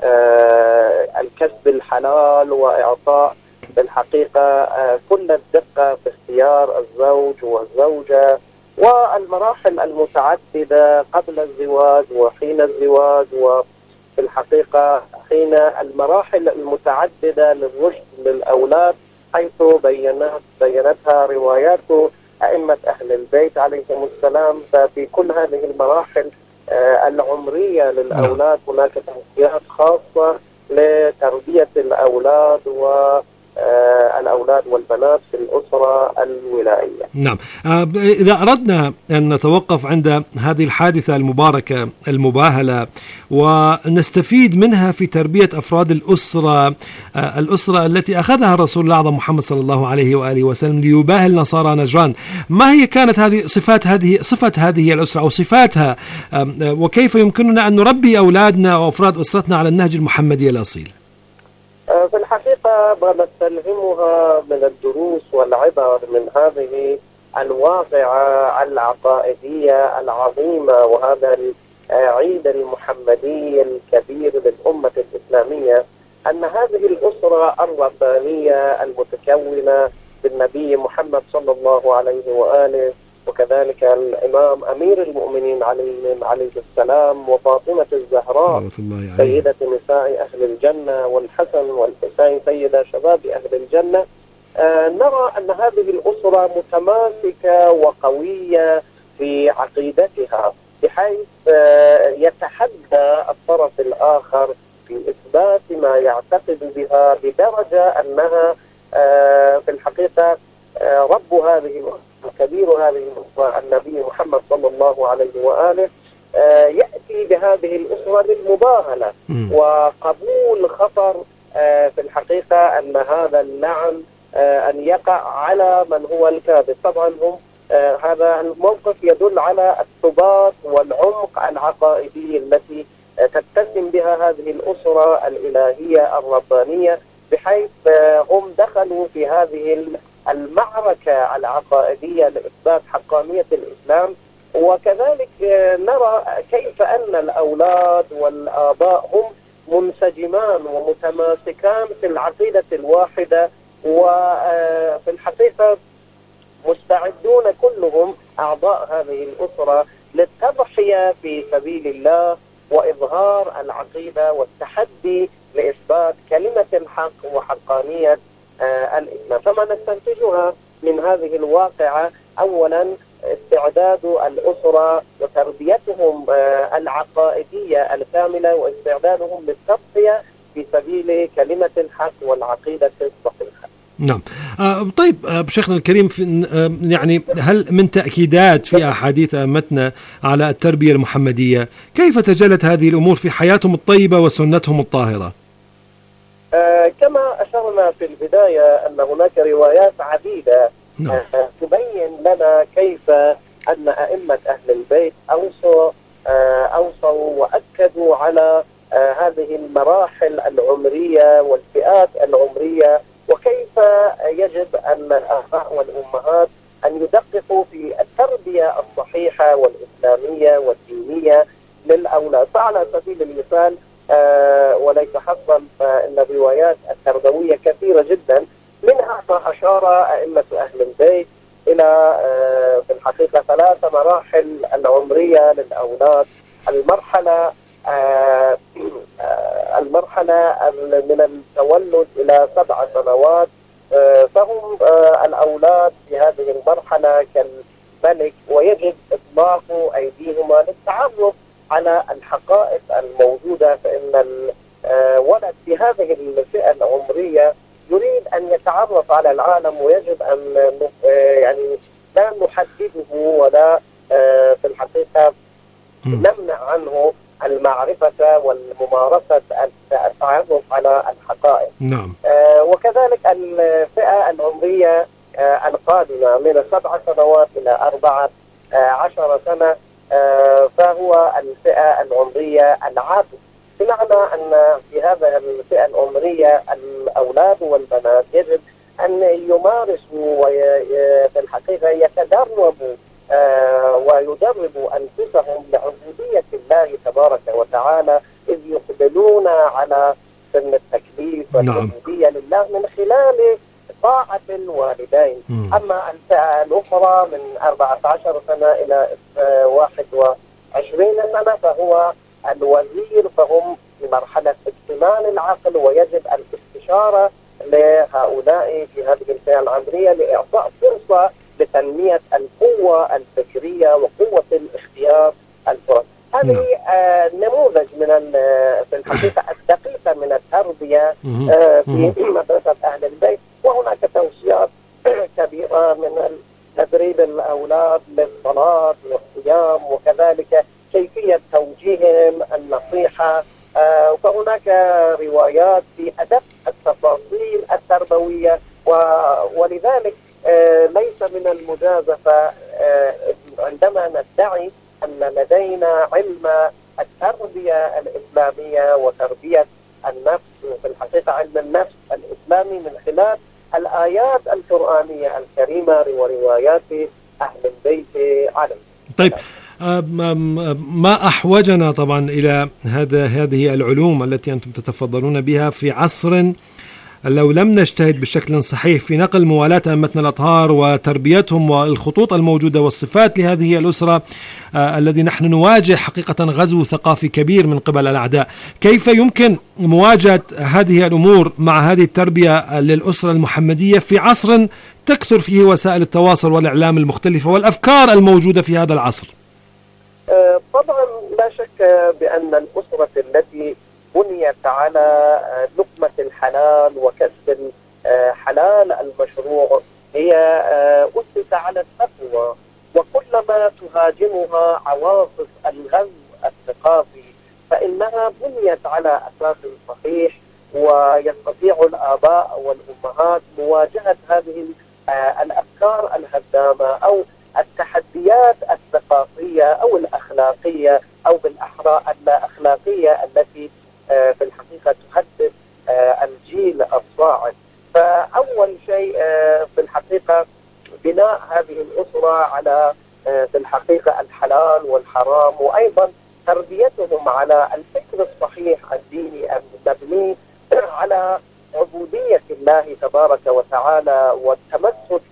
الكسب الحلال وإعطاء بالحقيقة كل الدقة في اختيار الزوج والزوجة، والمراحل المتعددة قبل الزواج وحين الزواج، وفي الحقيقة حين المراحل المتعددة للرشد للأولاد، حيث بينتها روايات أئمة أهل البيت عليهم السلام. ففي كل هذه المراحل العمرية للأولاد هناك توجيهات خاصة لتربية الأولاد والأولاد والبنات في الأسرة الولائية. نعم. إذا أردنا أن نتوقف عند هذه الحادثة المباركة المباهلة ونستفيد منها في تربية أفراد الأسرة التي أخذها الرسول الأعظم محمد صلى الله عليه وآله وسلم ليباهل نصارى نجران، ما هي كانت صفة هذه الأسرة أو صفاتها، وكيف يمكننا أن نربي أولادنا وأفراد أسرتنا على النهج المحمدي الأصيل؟ في الحقيقة نستلهمها من الدروس والعبر من هذه الواقعة العقائدية العظيمة وهذا العيد المحمدي الكبير للأمة الإسلامية، أن هذه الأسرة الربانية المتكونة بالنبي محمد صلى الله عليه وآله، وكذلك الإمام أمير المؤمنين عليه السلام، وفاطمة الزهراء سيدة نساء أهل الجنة، والحسن والحسين سيدة شباب أهل الجنة، نرى أن هذه الأسرة متماسكة وقوية في عقيدتها، بحيث يتحدى الطرف الآخر في إثبات ما يعتقد بها، بدرجة أنها في الحقيقة رب هذه الأسرة كبير هذه الأسرة النبي محمد صلى الله عليه وآله يأتي بهذه الأسرة للمباهلة وقبول خطر في الحقيقة أن هذا اللعن أن يقع على من هو الكاذب. طبعا هم هذا الموقف يدل على الثبات والعمق العقائدي التي تتسم بها هذه الأسرة الإلهية الربانية، بحيث هم دخلوا في هذه المعركة العقائدية لإثبات حقانية الإسلام. وكذلك نرى كيف أن الأولاد والآباء هم منسجمان ومتماسكان في العقيدة الواحدة، وفي الحقيقة مستعدون كلهم أعضاء هذه الأسرة للتضحية في سبيل الله وإظهار العقيدة والتحدي لإثبات كلمة الحق وحقانية الإسلام. فما نستنتجها من هذه الواقعة، أولا استعداد الأسرة وتربيتهم العقائدية الكاملة واستعدادهم للتضحية في سبيل كلمة الحق والعقيدة الصحيحة. نعم. طيب شيخنا الكريم، يعني هل من تأكيدات في أحاديث أئمتنا على التربية المحمدية كيف تجلت هذه الأمور في حياتهم الطيبة وسنتهم الطاهرة؟ كما أشرنا في البداية أن هناك روايات عديدة تبين لنا كيف أن أئمة أهل البيت أوصوا وأكدوا على هذه المراحل العمرية والفئات العمرية، وكيف يجب أن الآباء والأمهات أن يدققوا في التربية الصحيحة والإسلامية والدينية للأولاد. فعلى سبيل المثال وليس حصرا، فإن الروايات التربوية كثيرة جدا، منها ما أشار أئمة أهل البيت إلى في الحقيقة 3 مراحل العمرية للأولاد. المرحلة من التولد إلى 7 سنوات، فهم الأولاد في هذه المرحلة كالملك، ويجب إطلاق أيديهما للتعرف على الحقائق الموجودة، فإن الولد في هذه الفئة العمرية يريد أن يتعرف على العالم، ويجب أن يعني لا نحدده ولا في الحقيقة نمنع عنه المعرفة والممارسة التعرف على الحقائق. نعم. وكذلك الفئة العمرية القادمة من 7 سنوات إلى 14 سنة، فهو الفئة العمرية العادة، بمعنى أن في هذه الفئة العمرية الأولاد والبنات يجب أن يمارسوا وفي الحقيقة يتدربوا يدربوا أنفسهم لعبودية الله تبارك وتعالى، إذ يقبلون على سن التكليف والعبودية لله من خلال طاعة الوالدين. أما الفئة الأخرى من 14 سنة إلى 21 سنة فهو الوزير، فهم في مرحلة اكتمال العقل، ويجب الاستشارة لهؤلاء في هذه الفئة العمرية لإعطاء فرصة لتنمية القوة الفكرية وقوة الاختيار الفرص. هذه نموذج من في الحقيقة الدقيقة من التربية في مدرسة أهل البيت. وهناك توصيات كبيرة من تدريب الأولاد للصلاة والصيام، وكذلك كيفية توجيههم النصيحة. فهناك روايات في أدق التفاصيل التربوية، ولذلك ليس من المجازفة عندما ندعي أن لدينا علم التربية الإسلامية وتربية النفس، وفي الحقيقة علم النفس الإسلامي من خلال الآيات القرآنية الكريمة وروايات أهل البيت عليهم. طيب، ما أحوجنا طبعا إلى هذه العلوم التي أنتم تتفضلون بها في عصر لو لم نجتهد بشكل صحيح في نقل موالاة أئمتنا الأطهار وتربيتهم والخطوط الموجودة والصفات لهذه الأسرة الذي نحن نواجه حقيقة غزو ثقافي كبير من قبل الأعداء. كيف يمكن مواجهة هذه الأمور مع هذه التربية للأسرة المحمدية في عصر تكثر فيه وسائل التواصل والإعلام المختلفة والأفكار الموجودة في هذا العصر؟ طبعا لا شك بأن الأسرة التي بنيت على لقمة الحلال وكسب الحلال المشروع هي أسس على التقوى، وكلما تهاجمها عواصف الغزو الثقافي فإنها بنيت على أساس صحيح، ويستطيع الآباء والأمهات مواجهة هذه الأفكار الهدامة أو التحديات الثقافية أو الأخلاقية أو بالأحرى اللا أخلاقية التي في الحقيقة تهدد الجيل الصاعد. فأول شيء في الحقيقة بناء هذه الأسرة على في الحقيقة الحلال والحرام، وأيضا تربيتهم على الفكر الصحيح الديني المبني على عبودية الله تبارك وتعالى والتمسك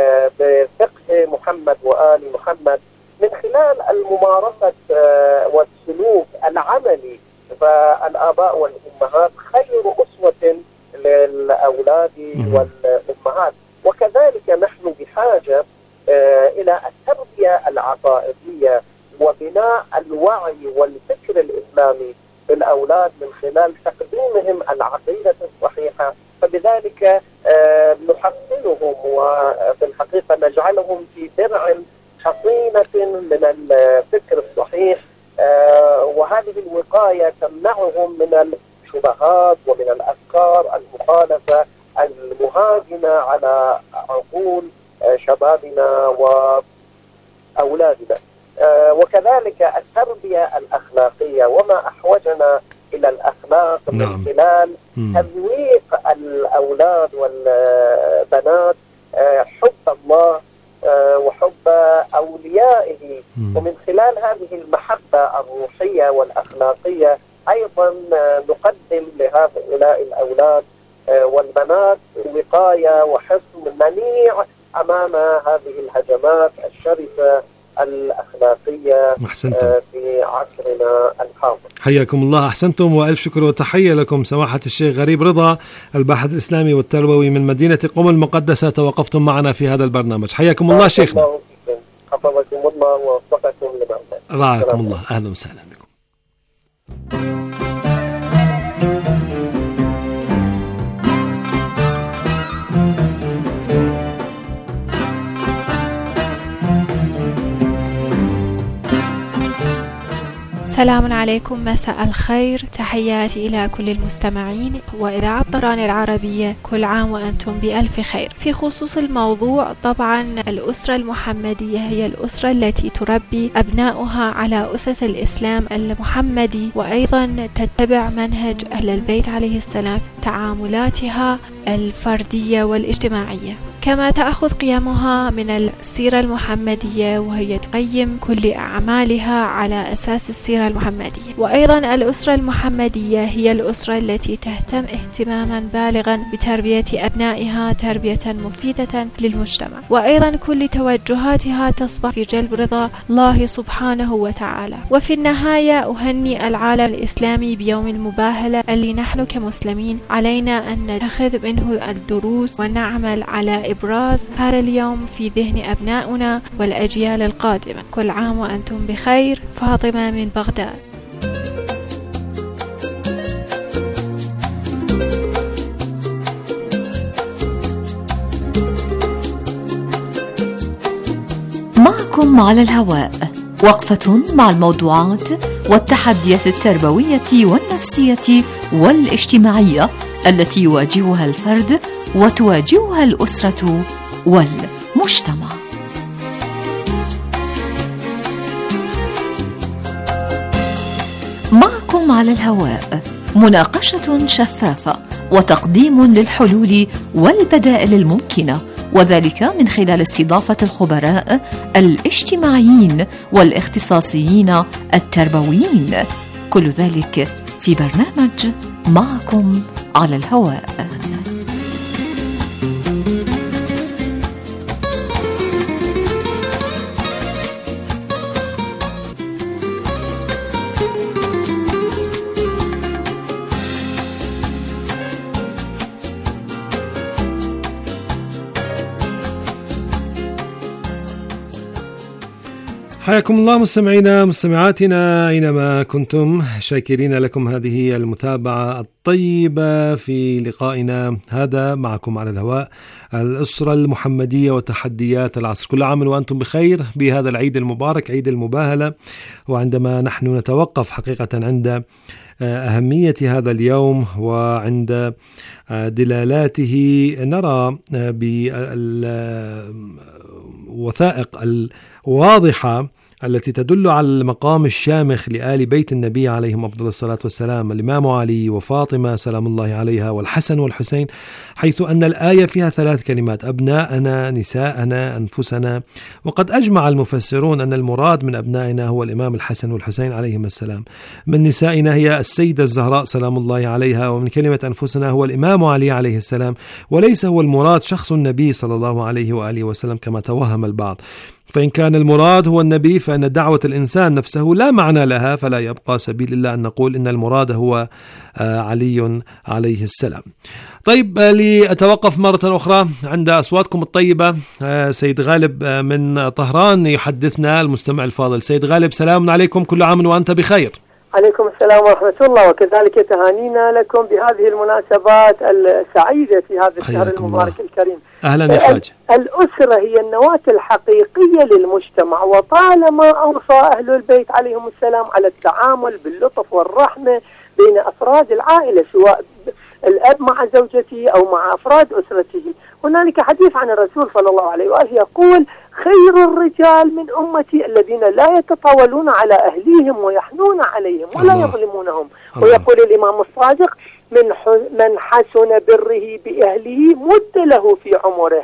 بفقه محمد وآل محمد من خلال الممارسة والسلوك العملي. فالآباء والأمهات خير أسوة للأولاد والأمهات، وكذلك نحن بحاجة إلى التربية العقائدية وبناء الوعي والفكر الإسلامي في الأولاد من خلال تقديمهم العقيدة الصحيحة، فبذلك نحصنهم وفي الحقيقة نجعلهم في درع حصينة من الفكر الصحيح، وهذه الوقاية تمنعهم من الشبهات ومن الأفكار المخالفة المهاجمة على عقول شبابنا وأولادنا. وكذلك التربية الأخلاقية، وما أحوجنا إلى الأخلاق من خلال تذويق الأولاد والبنات حب الله وحب أوليائه، ومن خلال هذه المحبة الروحية والأخلاقية أيضا نقدم لهؤلاء الأولاد والبنات وقاية وحصن منيع أمام هذه الهجمات الشرسة الأخلاقية في عصرنا الحاضر. حياكم الله، أحسنتم، وألف شكر وتحية لكم سماحة الشيخ غريب رضا، الباحث الإسلامي والتربوي من مدينة قم المقدسة، توقفتم معنا في هذا البرنامج. حياكم الله شيخنا. حفظكم الله ووفقكم لما رعاكم الله. أهلا وسهلا بكم. سلام عليكم، مساء الخير، تحياتي إلى كل المستمعين وإذاعة طهران العربية، كل عام وأنتم بألف خير. في خصوص الموضوع، طبعا الأسرة المحمدية هي الأسرة التي تربي أبناؤها على أسس الإسلام المحمدي، وأيضا تتبع منهج أهل البيت عليه السلام في تعاملاتها الفردية والاجتماعية. كما تأخذ قيمها من السيرة المحمدية، وهي تقيم كل أعمالها على أساس السيرة المحمدية. وأيضا الأسرة المحمدية هي الأسرة التي تهتم اهتماما بالغا بتربية أبنائها تربية مفيدة للمجتمع، وأيضا كل توجهاتها تصبح في جلب رضا الله سبحانه وتعالى. وفي النهاية أهنئ العالم الإسلامي بيوم المباهلة اللي نحن كمسلمين علينا أن نأخذ منه الدروس ونعمل على إبراز هذا اليوم في ذهن أبنائنا والأجيال القادمة. كل عام وأنتم بخير. فاطمة من بغداد. معكم على الهواء، وقفة مع الموضوعات والتحديات التربوية والنفسية والاجتماعية التي يواجهها الفرد وتواجهها الأسرة والمجتمع. معكم على الهواء، مناقشة شفافة وتقديم للحلول والبدائل الممكنة، وذلك من خلال استضافة الخبراء الاجتماعيين والاختصاصيين التربويين، كل ذلك في برنامج معكم على الهواء. حياكم الله مستمعينا مستمعاتنا أينما كنتم، شاكرين لكم هذه المتابعة الطيبة في لقائنا هذا معكم على الهواء، الأسرة المحمدية وتحديات العصر. كل عام وأنتم بخير بهذا العيد المبارك، عيد المباهلة. وعندما نحن نتوقف حقيقة عند أهمية هذا اليوم وعند دلالاته، نرى بالوثائق الواضحة التي تدل على المقام الشامخ لآل بيت النبي عليهم أفضل الصلاة والسلام، الإمام علي وفاطمة سلام الله عليها والحسن والحسين، حيث أن الآية فيها 3 كلمات: أبناءنا، نساءنا، أنفسنا. وقد أجمع المفسرون أن المراد من أبنائنا هو الإمام الحسن والحسين عليهم السلام، من نسائنا هي السيدة الزهراء سلام الله عليها، ومن كلمة أنفسنا هو الإمام علي عليه السلام، وليس هو المراد شخص النبي صلى الله عليه وآله وسلم كما توهم البعض. فإن كان المراد هو النبي فإن دعوة الإنسان نفسه لا معنى لها، فلا يبقى سبيل إلا أن نقول إن المراد هو علي عليه السلام. طيب، لأتوقف مرة أخرى عند أصواتكم الطيبة. سيد غالب من طهران يحدثنا المستمع الفاضل. سيد غالب، سلام عليكم، كل عام وأنت بخير. عليكم السلام ورحمة الله، وكذلك تهانينا لكم بهذه المناسبات السعيدة في هذا الشهر المبارك الكريم. أهلا يا حاج. الأسرة هي النواة الحقيقية للمجتمع، وطالما أوصى أهل البيت عليهم السلام على التعامل باللطف والرحمة بين أفراد العائلة، سواء الأب مع زوجته أو مع أفراد أسرته. هنالك حديث عن الرسول صلى الله عليه وآله يقول: خير الرجال من أمتي الذين لا يتطاولون على أهليهم ويحنون عليهم ولا يظلمونهم. ويقول الإمام الصادق: من حسن بره بأهله مد له في عمره.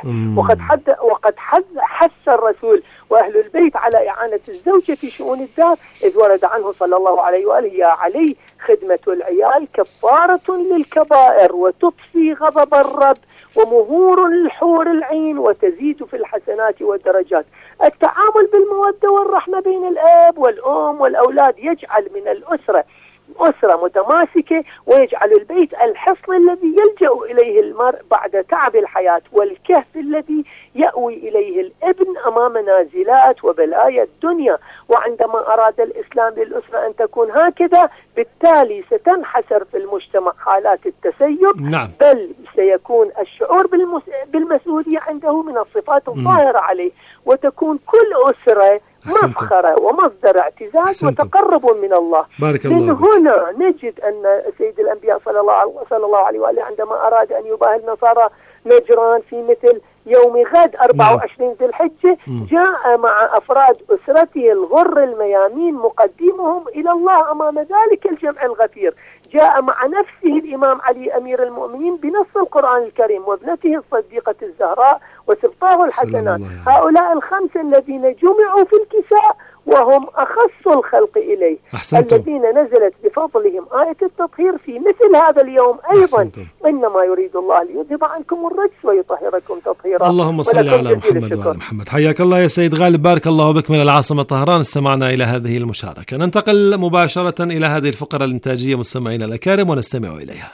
وقد حث الرسول وأهل البيت على إعانة الزوجة في شؤون الدار، إذ ورد عنه صلى الله عليه وآله: يا علي، خدمة العيال كفارة للكبائر وتطفي غضب الرب ومهور للحور العين وتزيد في الحسنات والدرجات. التعامل بالمودة والرحمة بين الأب والأم والأولاد يجعل من الأسرة أسرة متماسكة، ويجعل البيت الحصن الذي يلجأ إليه المرء بعد تعب الحياة، والكهف الذي يأوي إليه الابن أمام نازلات وبلايا الدنيا. وعندما أراد الإسلام للأسرة أن تكون هكذا، بالتالي ستنحسر في المجتمع حالات التسيب. نعم. بل سيكون الشعور بالمسؤولية عنده من الصفات الظاهرة عليه، وتكون كل أسرة مفخرة ومصدر اعتزاز وتقرب من الله. من هنا نجد أن سيد الأنبياء صلى الله عليه وآله عندما أراد أن يباهل نصارى نجران في مثل يوم غد 24 ذي الحجة، جاء مع أفراد أسرته الغر الميامين مقدمهم إلى الله أمام ذلك الجمع الغفير. جاء مع نفسه الإمام علي أمير المؤمنين بنص القرآن الكريم، وابنته الصديقة الزهراء، وسبطاه الحسنات. هؤلاء الخمسة الذين جمعوا في الكساء وهم أخص الخلق إليه، الذين نزلت بفضلهم آية التطهير في مثل هذا اليوم أيضا. إنما يريد الله ليذهب عنكم الرجس ويطهركم تطهيرا. اللهم صل على محمد وعلى محمد. حياك الله يا سيد غالب، بارك الله بك من العاصمة طهران. استمعنا إلى هذه المشاركة. ننتقل مباشرة إلى هذه الفقرة الإنتاجية مستمعينا الأكارم ونستمع إليها.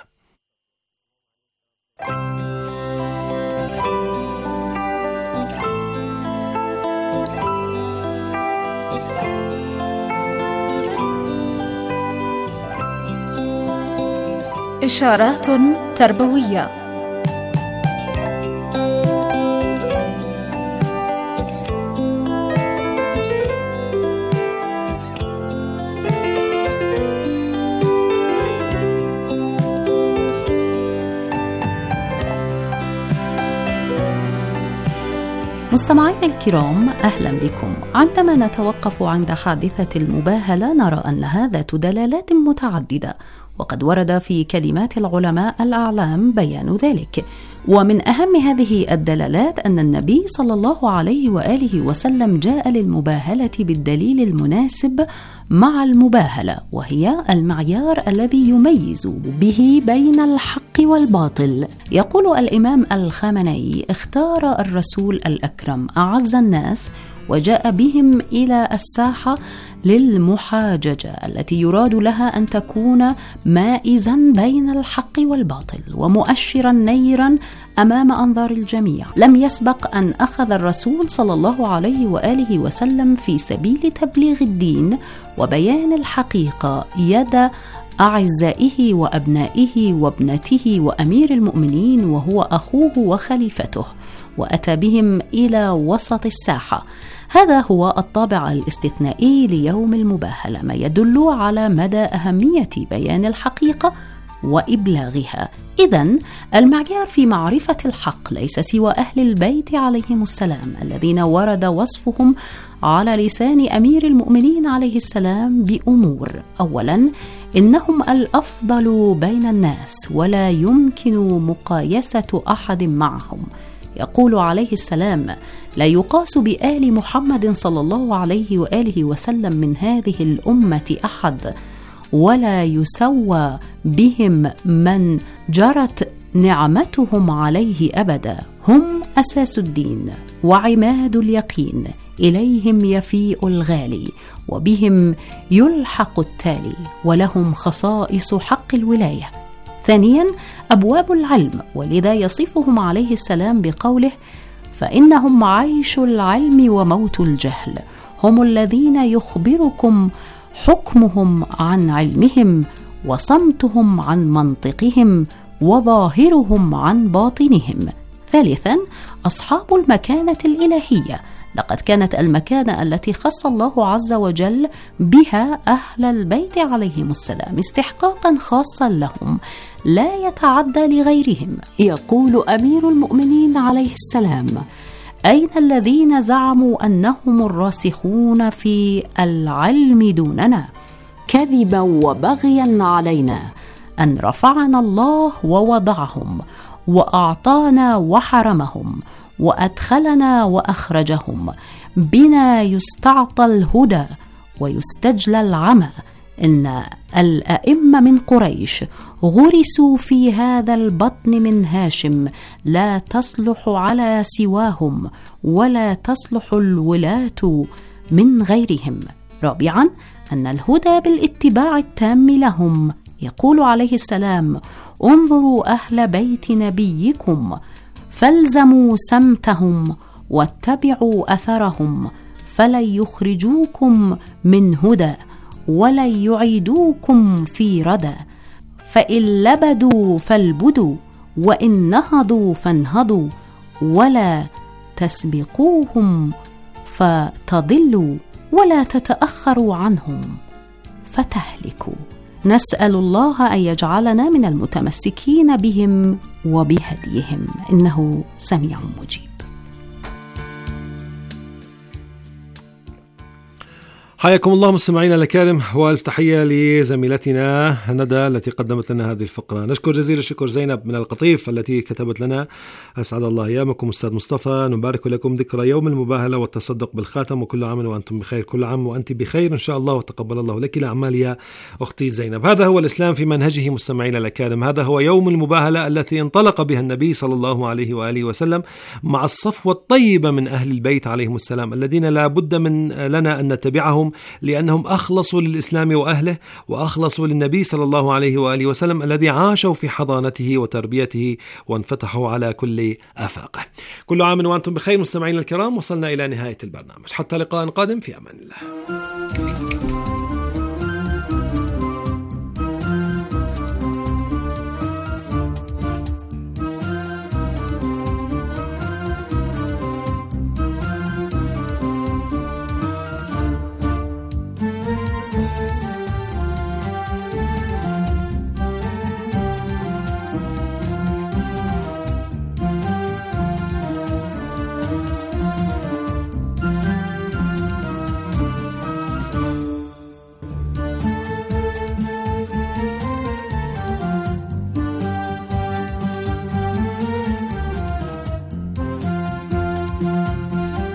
إشارات تربوية. مستمعينا الكرام، أهلا بكم. عندما نتوقف عند حادثة المباهلة نرى أن لها ذات دلالات متعددة، وقد ورد في كلمات العلماء الأعلام بيان ذلك. ومن أهم هذه الدلالات أن النبي صلى الله عليه وآله وسلم جاء للمباهلة بالدليل المناسب مع المباهلة، وهي المعيار الذي يميز به بين الحق والباطل. يقول الإمام الخامنئي: اختار الرسول الأكرم أعز الناس وجاء بهم إلى الساحة للمحاججة التي يراد لها أن تكون مائزا بين الحق والباطل ومؤشرا نيرا أمام أنظار الجميع. لم يسبق أن أخذ الرسول صلى الله عليه وآله وسلم في سبيل تبليغ الدين وبيان الحقيقة يد أعزائه وأبنائه وابنته وأمير المؤمنين وهو أخوه وخليفته، وأتى بهم إلى وسط الساحة. هذا هو الطابع الاستثنائي ليوم المباهلة، ما يدل على مدى أهمية بيان الحقيقة وإبلاغها. إذن المعيار في معرفة الحق ليس سوى أهل البيت عليهم السلام، الذين ورد وصفهم على لسان أمير المؤمنين عليه السلام بأمور: أولا، إنهم الأفضل بين الناس ولا يمكن مقايسة أحد معهم. يقول عليه السلام: لا يقاس بآل محمد صلى الله عليه وآله وسلم من هذه الأمة أحد، ولا يسوى بهم من جرت نعمتهم عليه أبدا. هم أساس الدين وعماد اليقين، إليهم يفيء الغالي وبهم يلحق التالي، ولهم خصائص حق الولاية. ثانيا، أبواب العلم، ولذا يصفهم عليه السلام بقوله: فإنهم عيش العلم وموت الجهل. هم الذين يخبركم حكمهم عن علمهم وصمتهم عن منطقهم وظاهرهم عن باطنهم. ثالثا، أصحاب المكانة الإلهية، لقد كانت المكانة التي خص الله عز وجل بها أهل البيت عليهم السلام استحقاقا خاصا لهم لا يتعدى لغيرهم. يقول أمير المؤمنين عليه السلام: أين الذين زعموا أنهم الراسخون في العلم دوننا؟ كذبا وبغيا علينا أن رفعنا الله ووضعهم، وأعطانا وحرمهم، وأدخلنا وأخرجهم. بنا يستعطى الهدى ويستجلى العمى. إن الأئمة من قريش غرسوا في هذا البطن من هاشم، لا تصلح على سواهم ولا تصلح الولاة من غيرهم. رابعا، أن الهدى بالاتباع التام لهم. يقول عليه السلام: انظروا أهل بيت نبيكم فالزموا سمتهم واتبعوا أثرهم، فلن يخرجوكم من هدى ولن يعيدوكم في ردى. فإن لبدوا فالبدوا، وإن نهضوا فانهضوا، ولا تسبقوهم فتضلوا، ولا تتأخروا عنهم فتهلكوا. نسأل الله أن يجعلنا من المتمسكين بهم وبهديهم، إنه سميع مجيب. حياكم الله مستمعينا الكرام، والف تحية لزميلتنا ندى التي قدمت لنا هذه الفقرة. نشكر جزيل الشكر زينب من القطيف التي كتبت لنا: أسعد الله أيامكم أستاذ مصطفى، نبارك لكم ذكرى يوم المباهلة والتصدق بالخاتم، وكل عام وأنتم بخير، كل عام وأنت بخير إن شاء الله، وتقبل الله لك الأعمال يا أختي زينب. هذا هو الإسلام في منهجه مستمعينا الكرام، هذا هو يوم المباهلة التي انطلق بها النبي صلى الله عليه وآله وسلم مع الصفوة الطيبة من أهل البيت عليهم السلام، الذين لا بد من لنا أن نتبعهم لأنهم أخلصوا للإسلام وأهله، وأخلصوا للنبي صلى الله عليه وآله وسلم الذي عاشوا في حضانته وتربيته وانفتحوا على كل آفاقه. كل عام وأنتم بخير مستمعين الكرام، وصلنا إلى نهاية البرنامج، حتى لقاء قادم، في أمان الله.